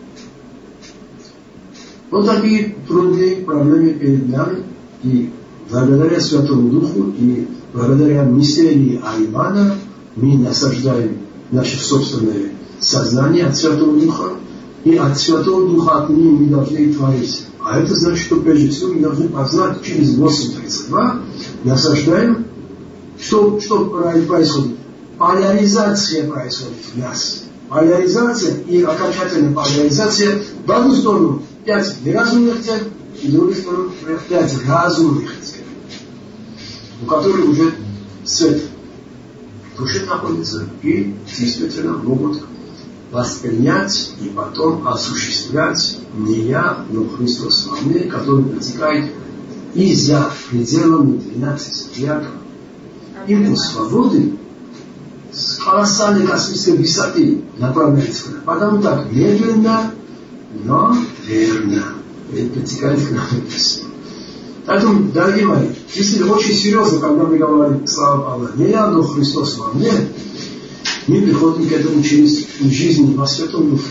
[SPEAKER 1] Вот такие трудные проблемы перед нами. И благодаря Святому Духу и благодаря мистерии Аймана мы насаждаем наше собственное сознание от Святого Духа. И от Святого Духа отныне мы должны творить. А это значит, что прежде всего мы должны познать через восемь тридцать два насаждаем, что, что происходит. Поляризация происходит в нас. Поляризация и окончательная поляризация в одну сторону пять неразумных тел, и в другую сторону пять разумных тел, у которых уже свет в душе находится и действительно могут воспринять и потом осуществлять не я, но Христос во мне, который протекает и за пределами двенадцати зодиаков. Импульс свободы с колоссальной космической высоты направляется к нам. Потому так медленно, но верно протекает к нам. Поэтому, дорогие мои, если очень серьезно, когда мы говорим слава Павла, не я, но Христос во мне, мы приходим к этому через жизнь во Святом Духе.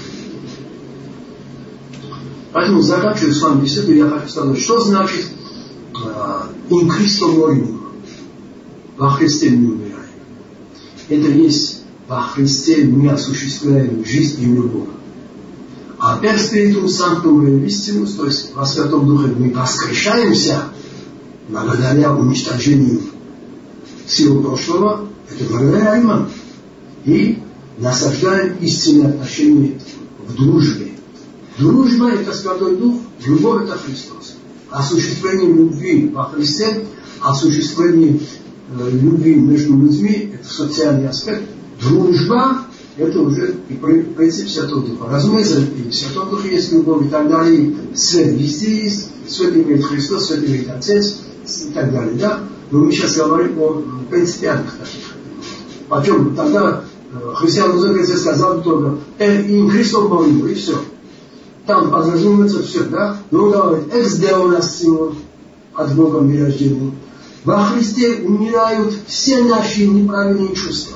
[SPEAKER 1] Поэтому, заканчивая с вами беседу, я хочу сказать, что значит «in Christo morium», во Христе мы умираем. Это есть во Христе мы осуществляем жизнь и любовь. А per spiritum sanctum revistimus, то есть во Святом Духе мы воскрешаемся благодаря уничтожению сил прошлого, это благодаря Айману. И насаждаем истинные отношения в дружбе. Дружба – это Святой Дух, любовь – это Христос. Осуществление любви во Христе, осуществление э, любви между людьми – это социальный аспект. Дружба – это уже и принцип Святого Духа. Разумеется, и в Святом Духе есть любовь и так далее. Свет везде есть, свет имеет Христос, свет имеет Отец и так далее. Да? Но мы сейчас говорим о принципиальных таких. Причем тогда христиан музыка сказал только «in Christo morium», и все. Там подразумевается все, да? Но он говорит «ex deo nascimus», от Бога мы рождены. Во Христе умирают все наши неправильные чувства.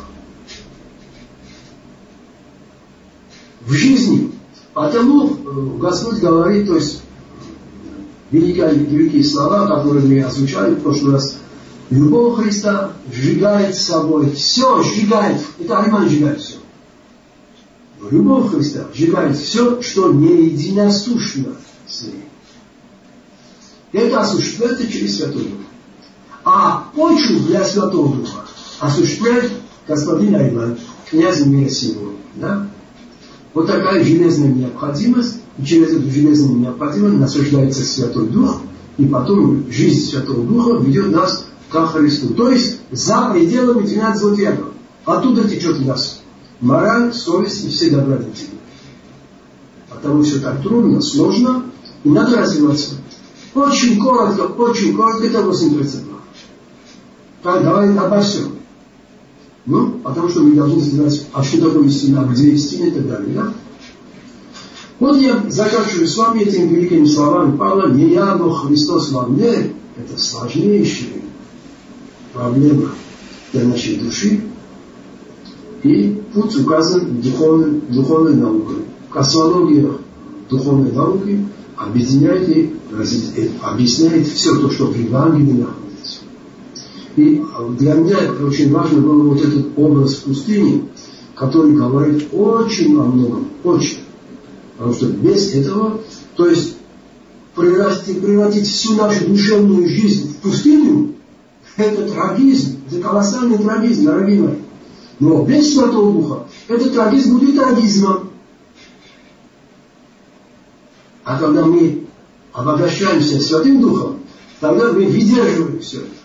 [SPEAKER 1] В жизни. Потому Господь говорит, то есть великие, великие слова, которые мы озвучали в прошлый раз, любовь Христа сжигает собой все, сжигает, это Айман сжигает все. Но любовь Христа сжигает все, что не единосущно с ней. Это осуществляется через Святой Дух. А почву для Святого Духа осуществляет господин Айман, князь мира сего. Да? Вот такая железная необходимость, и через эту железную необходимость насаждается Святой Дух, и потом жизнь Святого Духа ведет нас ко Христу. То есть за пределами двенадцати зодиаков. Оттуда течет у нас мораль, совесть и все добродетели. Потому все так трудно, сложно, и надо развиваться. Очень коротко, очень коротко, это восемь тридцать два. Так говорит обо всем. Ну, потому что мы должны знать, а что такое истина, а где истина и так далее. Да? Вот я заканчиваю с вами этими великими словами Павла. Не я, но Христос во мне. Это сложнейшая проблема для нашей души. И путь указан духовной, духовной наукой. Космология духовной науки объединяет и объясняет все то, что в Евангелии находится. И для меня очень важно был вот этот образ пустыни, который говорит очень о многом, очень. Потому что без этого, то есть превратить, превратить всю нашу душевную жизнь в пустыню, это трагизм, это колоссальный трагизм, дорогие мои. Но без Святого Духа этот трагизм будет трагизмом. А когда мы обогащаемся Святым Духом, тогда мы выдерживаем все это.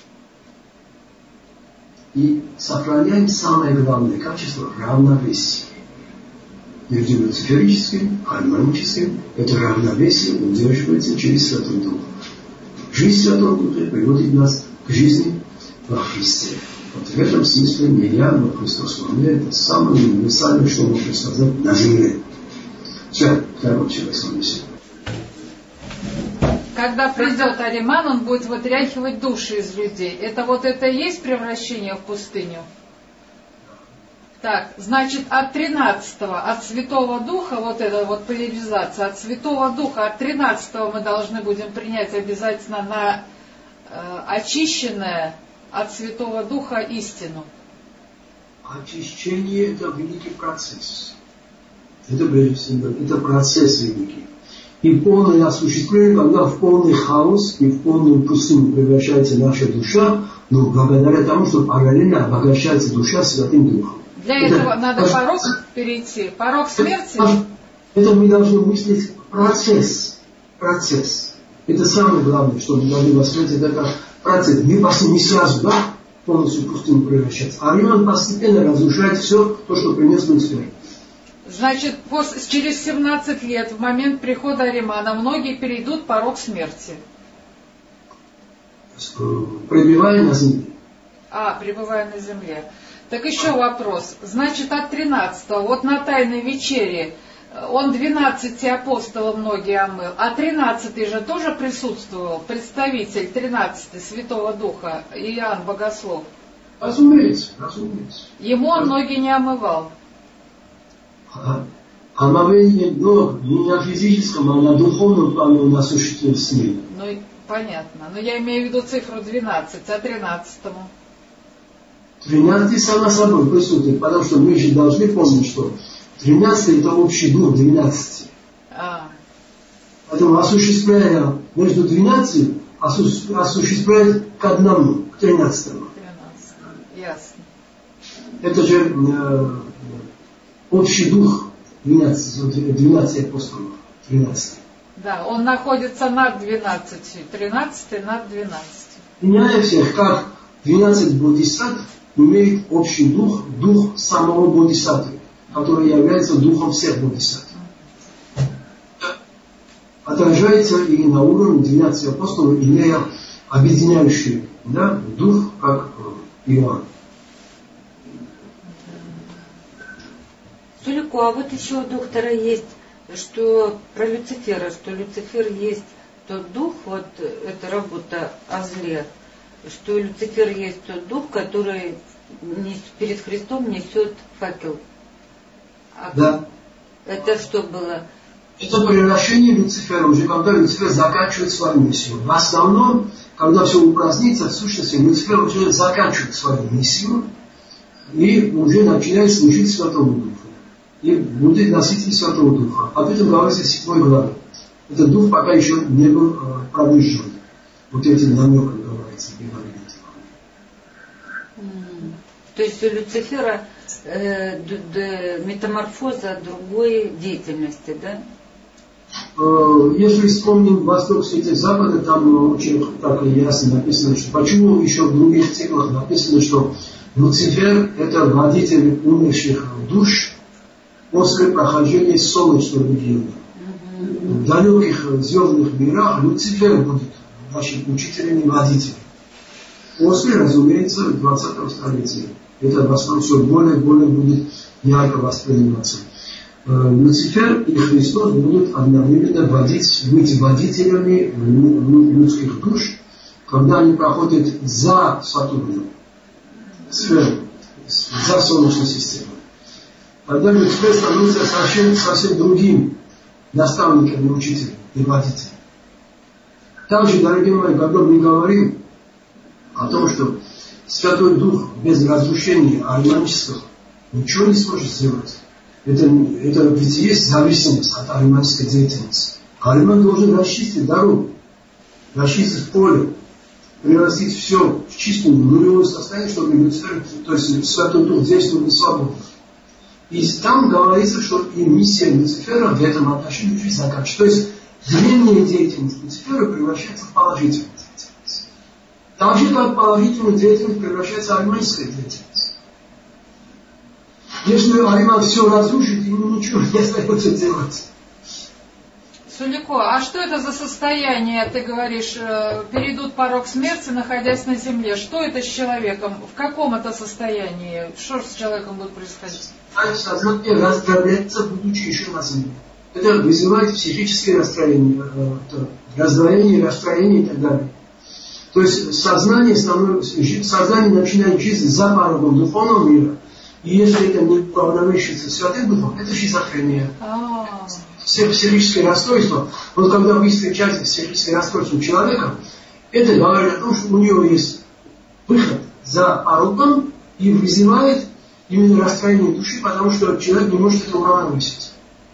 [SPEAKER 1] И сохраняем самое главное качество – равновесие. Между люциферическим, гармоническим это равновесие удерживается через Святой Дух. Жизнь Святого Духа приводит нас к жизни во Христе. Вот в этом смысле не я, но Христос во мне – это самое универсальное, что можно сказать на земле. Все, короче, я с вами сегодня.
[SPEAKER 2] Когда придет Ариман, он будет вытряхивать души из людей. Это вот это и есть превращение в пустыню? Так, значит, от тринадцатого, от Святого Духа, вот эта вот поляризация, от Святого Духа, от тринадцатого мы должны будем принять обязательно на э, очищенное от Святого Духа истину.
[SPEAKER 1] Очищение – это великий процесс. Это, прежде всего, это процесс великий. И полное осуществление, когда в полный хаос и в полную пустыню превращается наша душа, но благодаря тому, что параллельно обогащается душа Святым Духом.
[SPEAKER 2] Для это, этого надо это, порог перейти, порог смерти.
[SPEAKER 1] Это, это мы должны мыслить процесс. Процесс. Это самое главное, что мы должны воспринять, это процесс. Мы не сразу, да, полностью в пустыню превращаться. А он постепенно разрушает все то, что принес Люцифер.
[SPEAKER 2] Значит, после, через семнадцать лет, в момент прихода Аримана, многие перейдут порог смерти.
[SPEAKER 1] Пребывая на земле.
[SPEAKER 2] А, пребывая на земле. Так еще вопрос. Значит, от тринадцатого, вот на Тайной вечере, он двенадцати апостолов многие омыл, а тринадцатый же тоже присутствовал, представитель тринадцатый Святого Духа, Иоанн Богослов.
[SPEAKER 1] Разумеется, разумеется.
[SPEAKER 2] Ему он ноги не омывал.
[SPEAKER 1] Омовение ног не на физическом, а на духовном плане он осуществил с ним.
[SPEAKER 2] Ну, понятно. Но я имею в виду цифру двенадцать, а тринадцатому?
[SPEAKER 1] тринадцатый само собой присутствует, потому что мы же должны помнить, что тринадцатый это общий дух двенадцати. А. Поэтому осуществляя между двенадцатью, осуществляет к одному, к тринадцатому.
[SPEAKER 2] тринадцатому, ясно.
[SPEAKER 1] Это же э, общий дух двенадцати, двенадцати апостолов. тринадцать.
[SPEAKER 2] Да, он находится над двенадцатью, тринадцатый над двенадцатью.
[SPEAKER 1] Меняя всех, как двенадцать бодхисаттв имеет общий дух, дух самого бодхисаттвы, который является духом всех бодхисаттв. Отражается и на уровне двенадцати апостолов, имея объединяющий, да, дух, как Иоанн.
[SPEAKER 3] Сулико, а вот еще у доктора есть, что про Люцифера, что Люцифер есть тот дух, вот это работа о зле, что Люцифер есть тот дух, который перед Христом несет факел. А
[SPEAKER 1] да.
[SPEAKER 3] Это что было?
[SPEAKER 1] Это превращение Люцифера, уже когда Люцифер заканчивает свою миссию. В основном, когда все упразднится, в сущности, Люцифер уже заканчивает свою миссию и уже начинает служить Святому Духу. И будет носитель Святого Духа. Об этом говорится в седьмой главе. Этот дух пока еще не был э, провыжжен. Вот этим намеком говорится.
[SPEAKER 3] Mm. То есть у Люцифера э, д- д- метаморфоза другой деятельности, да?
[SPEAKER 1] Э, если вспомним Восток, Свете, Запада, там очень так ясно написано, что почему еще в других циклах написано, что Люцифер это водитель умерших душ после прохождения солнечного региона. Mm-hmm. В далеких звездных мирах Люцифер будет нашим учителем и водителем. После, разумеется, двадцатого столетия. Это Восток все более и более будет ярко восприниматься. Люцифер и Христос будут одновременно водить, быть водителями людских душ, когда они проходят за Сатурном, за Солнечной системой. Тогда Люцифер становится совсем, совсем другим наставником и учителем и водителем. Также, дорогие мои, когда мы говорим о том, что Святой Дух без разрушения ариманического ничего не сможет сделать. Это, это ведь есть зависимость от ариманской деятельности. Ариман должен расчистить дорогу, расчистить поле, превратить все в чистую нулевое состояние, чтобы Люцифер, то есть Святой Дух действовал свободно. И там говорится, что и миссия Люцифера в этом отношении чуть заканчивается. То есть древняя деятельность Люцифера превращается в положительную деятельность. Так же, как положительную деятельность превращается в армянская деятельность. Если Ариман все разрушит, ему ничего не остается делать.
[SPEAKER 2] Сулико, а что это за состояние, ты говоришь, перейдут порог смерти, находясь на земле? Что это с человеком? В каком это состоянии? Что с человеком будет происходить?
[SPEAKER 1] Сознание раздробляется, будучи еще на земле. Это вызывает психические расстроения, раздвоение, расстроение и так далее. То есть сознание, сознание начинает жить за порогом духовного мира. И если это не уравновешивается Святым Духом, это шизофрения.
[SPEAKER 2] А-а-а.
[SPEAKER 1] Все психические расстройства. Вот когда вы встречаете психические расстройства у человека, это говорит о том, что у него есть выход за порогом и вызывает именно расстроение души, потому что человек не может это уравновесить.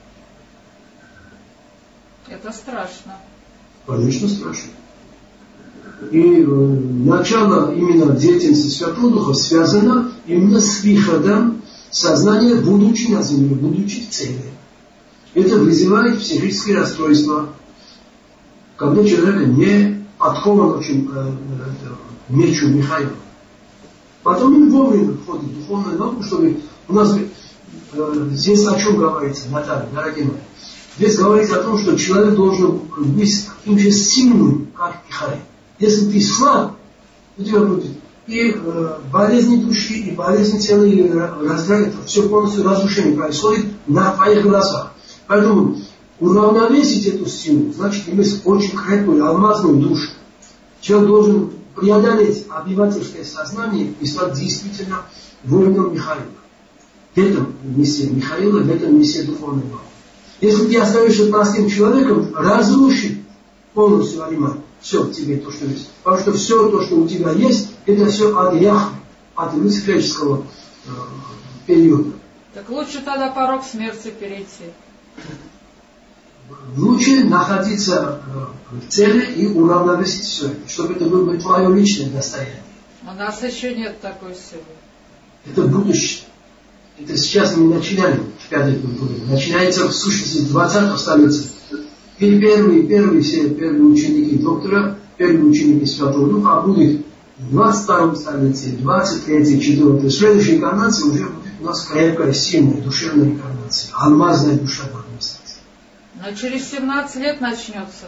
[SPEAKER 2] Это страшно.
[SPEAKER 1] Конечно, страшно. И э, начало именно деятельности Святого Духа связано именно с выходом сознания, будучи на земле, будучи в цели. Это вызывает психические расстройства, когда человек не подкован очень э, э, мечу Михаила. Потом он вовремя входит в духовную науку, чтобы у нас э, здесь о чем говорится, Наталья, дорогие мои. Здесь говорится о том, что человек должен быть таким же сильным, как Михаил. Если ты слаб, у тебя будет и э, болезни души, и болезни тела, и раздражение, все полностью разрушение происходит на твоих глазах. Поэтому уравновесить эту силу, значит иметь очень крепкую алмазную душу. Человек должен преодолеть обывательское сознание и стать действительно воином Михаила. В этом миссия Михаила, в этом миссия духовной науки. Если ты остаешься простым человеком, разрушит полностью Ариман. Все в тебе то, что есть. Потому что все то, что у тебя есть, это все от Яхве, от люциферического э, периода.
[SPEAKER 2] Так лучше тогда порог смерти перейти.
[SPEAKER 1] Лучше находиться в цели и уравновесить все это, чтобы это было твое личное достояние.
[SPEAKER 2] У нас еще нет такой силы.
[SPEAKER 1] Это будущее. Это сейчас мы начинаем в пятой культуре. Начинается в сущности в двадцатом столетии. И первые, первые, все первые ученики доктора, первые ученики Святого Духа, а будет в двадцать втором столетии, двадцать третьем, четвёртом. Следующая инкарнация уже будет у нас крепкая, сильная, душевная инкарнация. Алмазная душа будет стать.
[SPEAKER 2] Но через семнадцать лет начнется.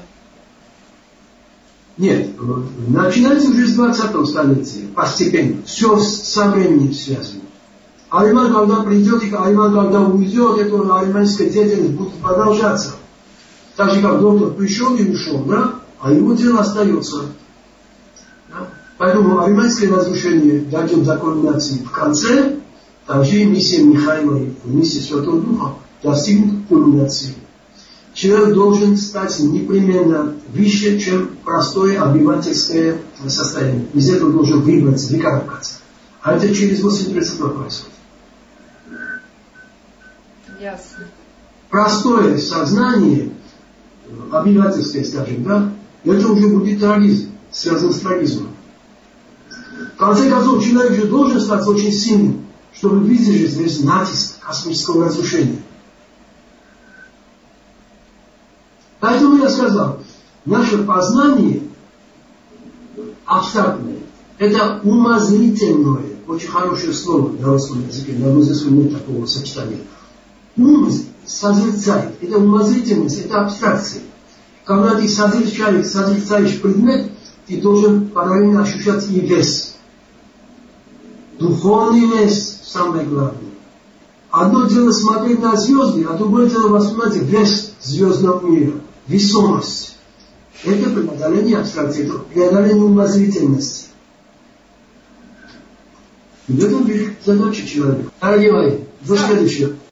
[SPEAKER 1] Нет, начинается уже с двадцатого столетия, постепенно. Все со временем связано. Ариман, когда придет, и Ариман, когда уйдет, эта ариманская деятельность будет продолжаться. Так же, как доктор пришел и ушел, да? А его дело остается. Да? Поэтому ариманское разрушение дойдет до кульминации в конце, также миссия Михаила и миссия Святого Духа достигнут кульминации. Человек должен стать непременно выше, чем простое обывательское состояние. Из этого должен выбраться, выкарабкаться. А это через восемь принципов происходит.
[SPEAKER 2] Ясно.
[SPEAKER 1] Простое сознание, обывательское, скажем, да, это уже будет трагизм, связан с трагизмом. В конце концов, человек же должен стать очень сильным, чтобы выдержать весь натиск космического разрушения. Поэтому я сказал, наше познание абстрактное, это умозрительное, очень хорошее слово на русском языке, на русском нет такого сочетания. Ум созерцает, это умозрительность, это абстракция. Когда ты созерцаешь, созерцаешь предмет, ты должен параллельно ощущать и вес. Духовный вес самое главное. Одно дело смотреть на звезды, а другое дело воспринимать вес звездного мира. Весомость. Это преодоление абстракции, это преодоление умозрительности. И в этом задача человека. Дорогие мои, до следующего.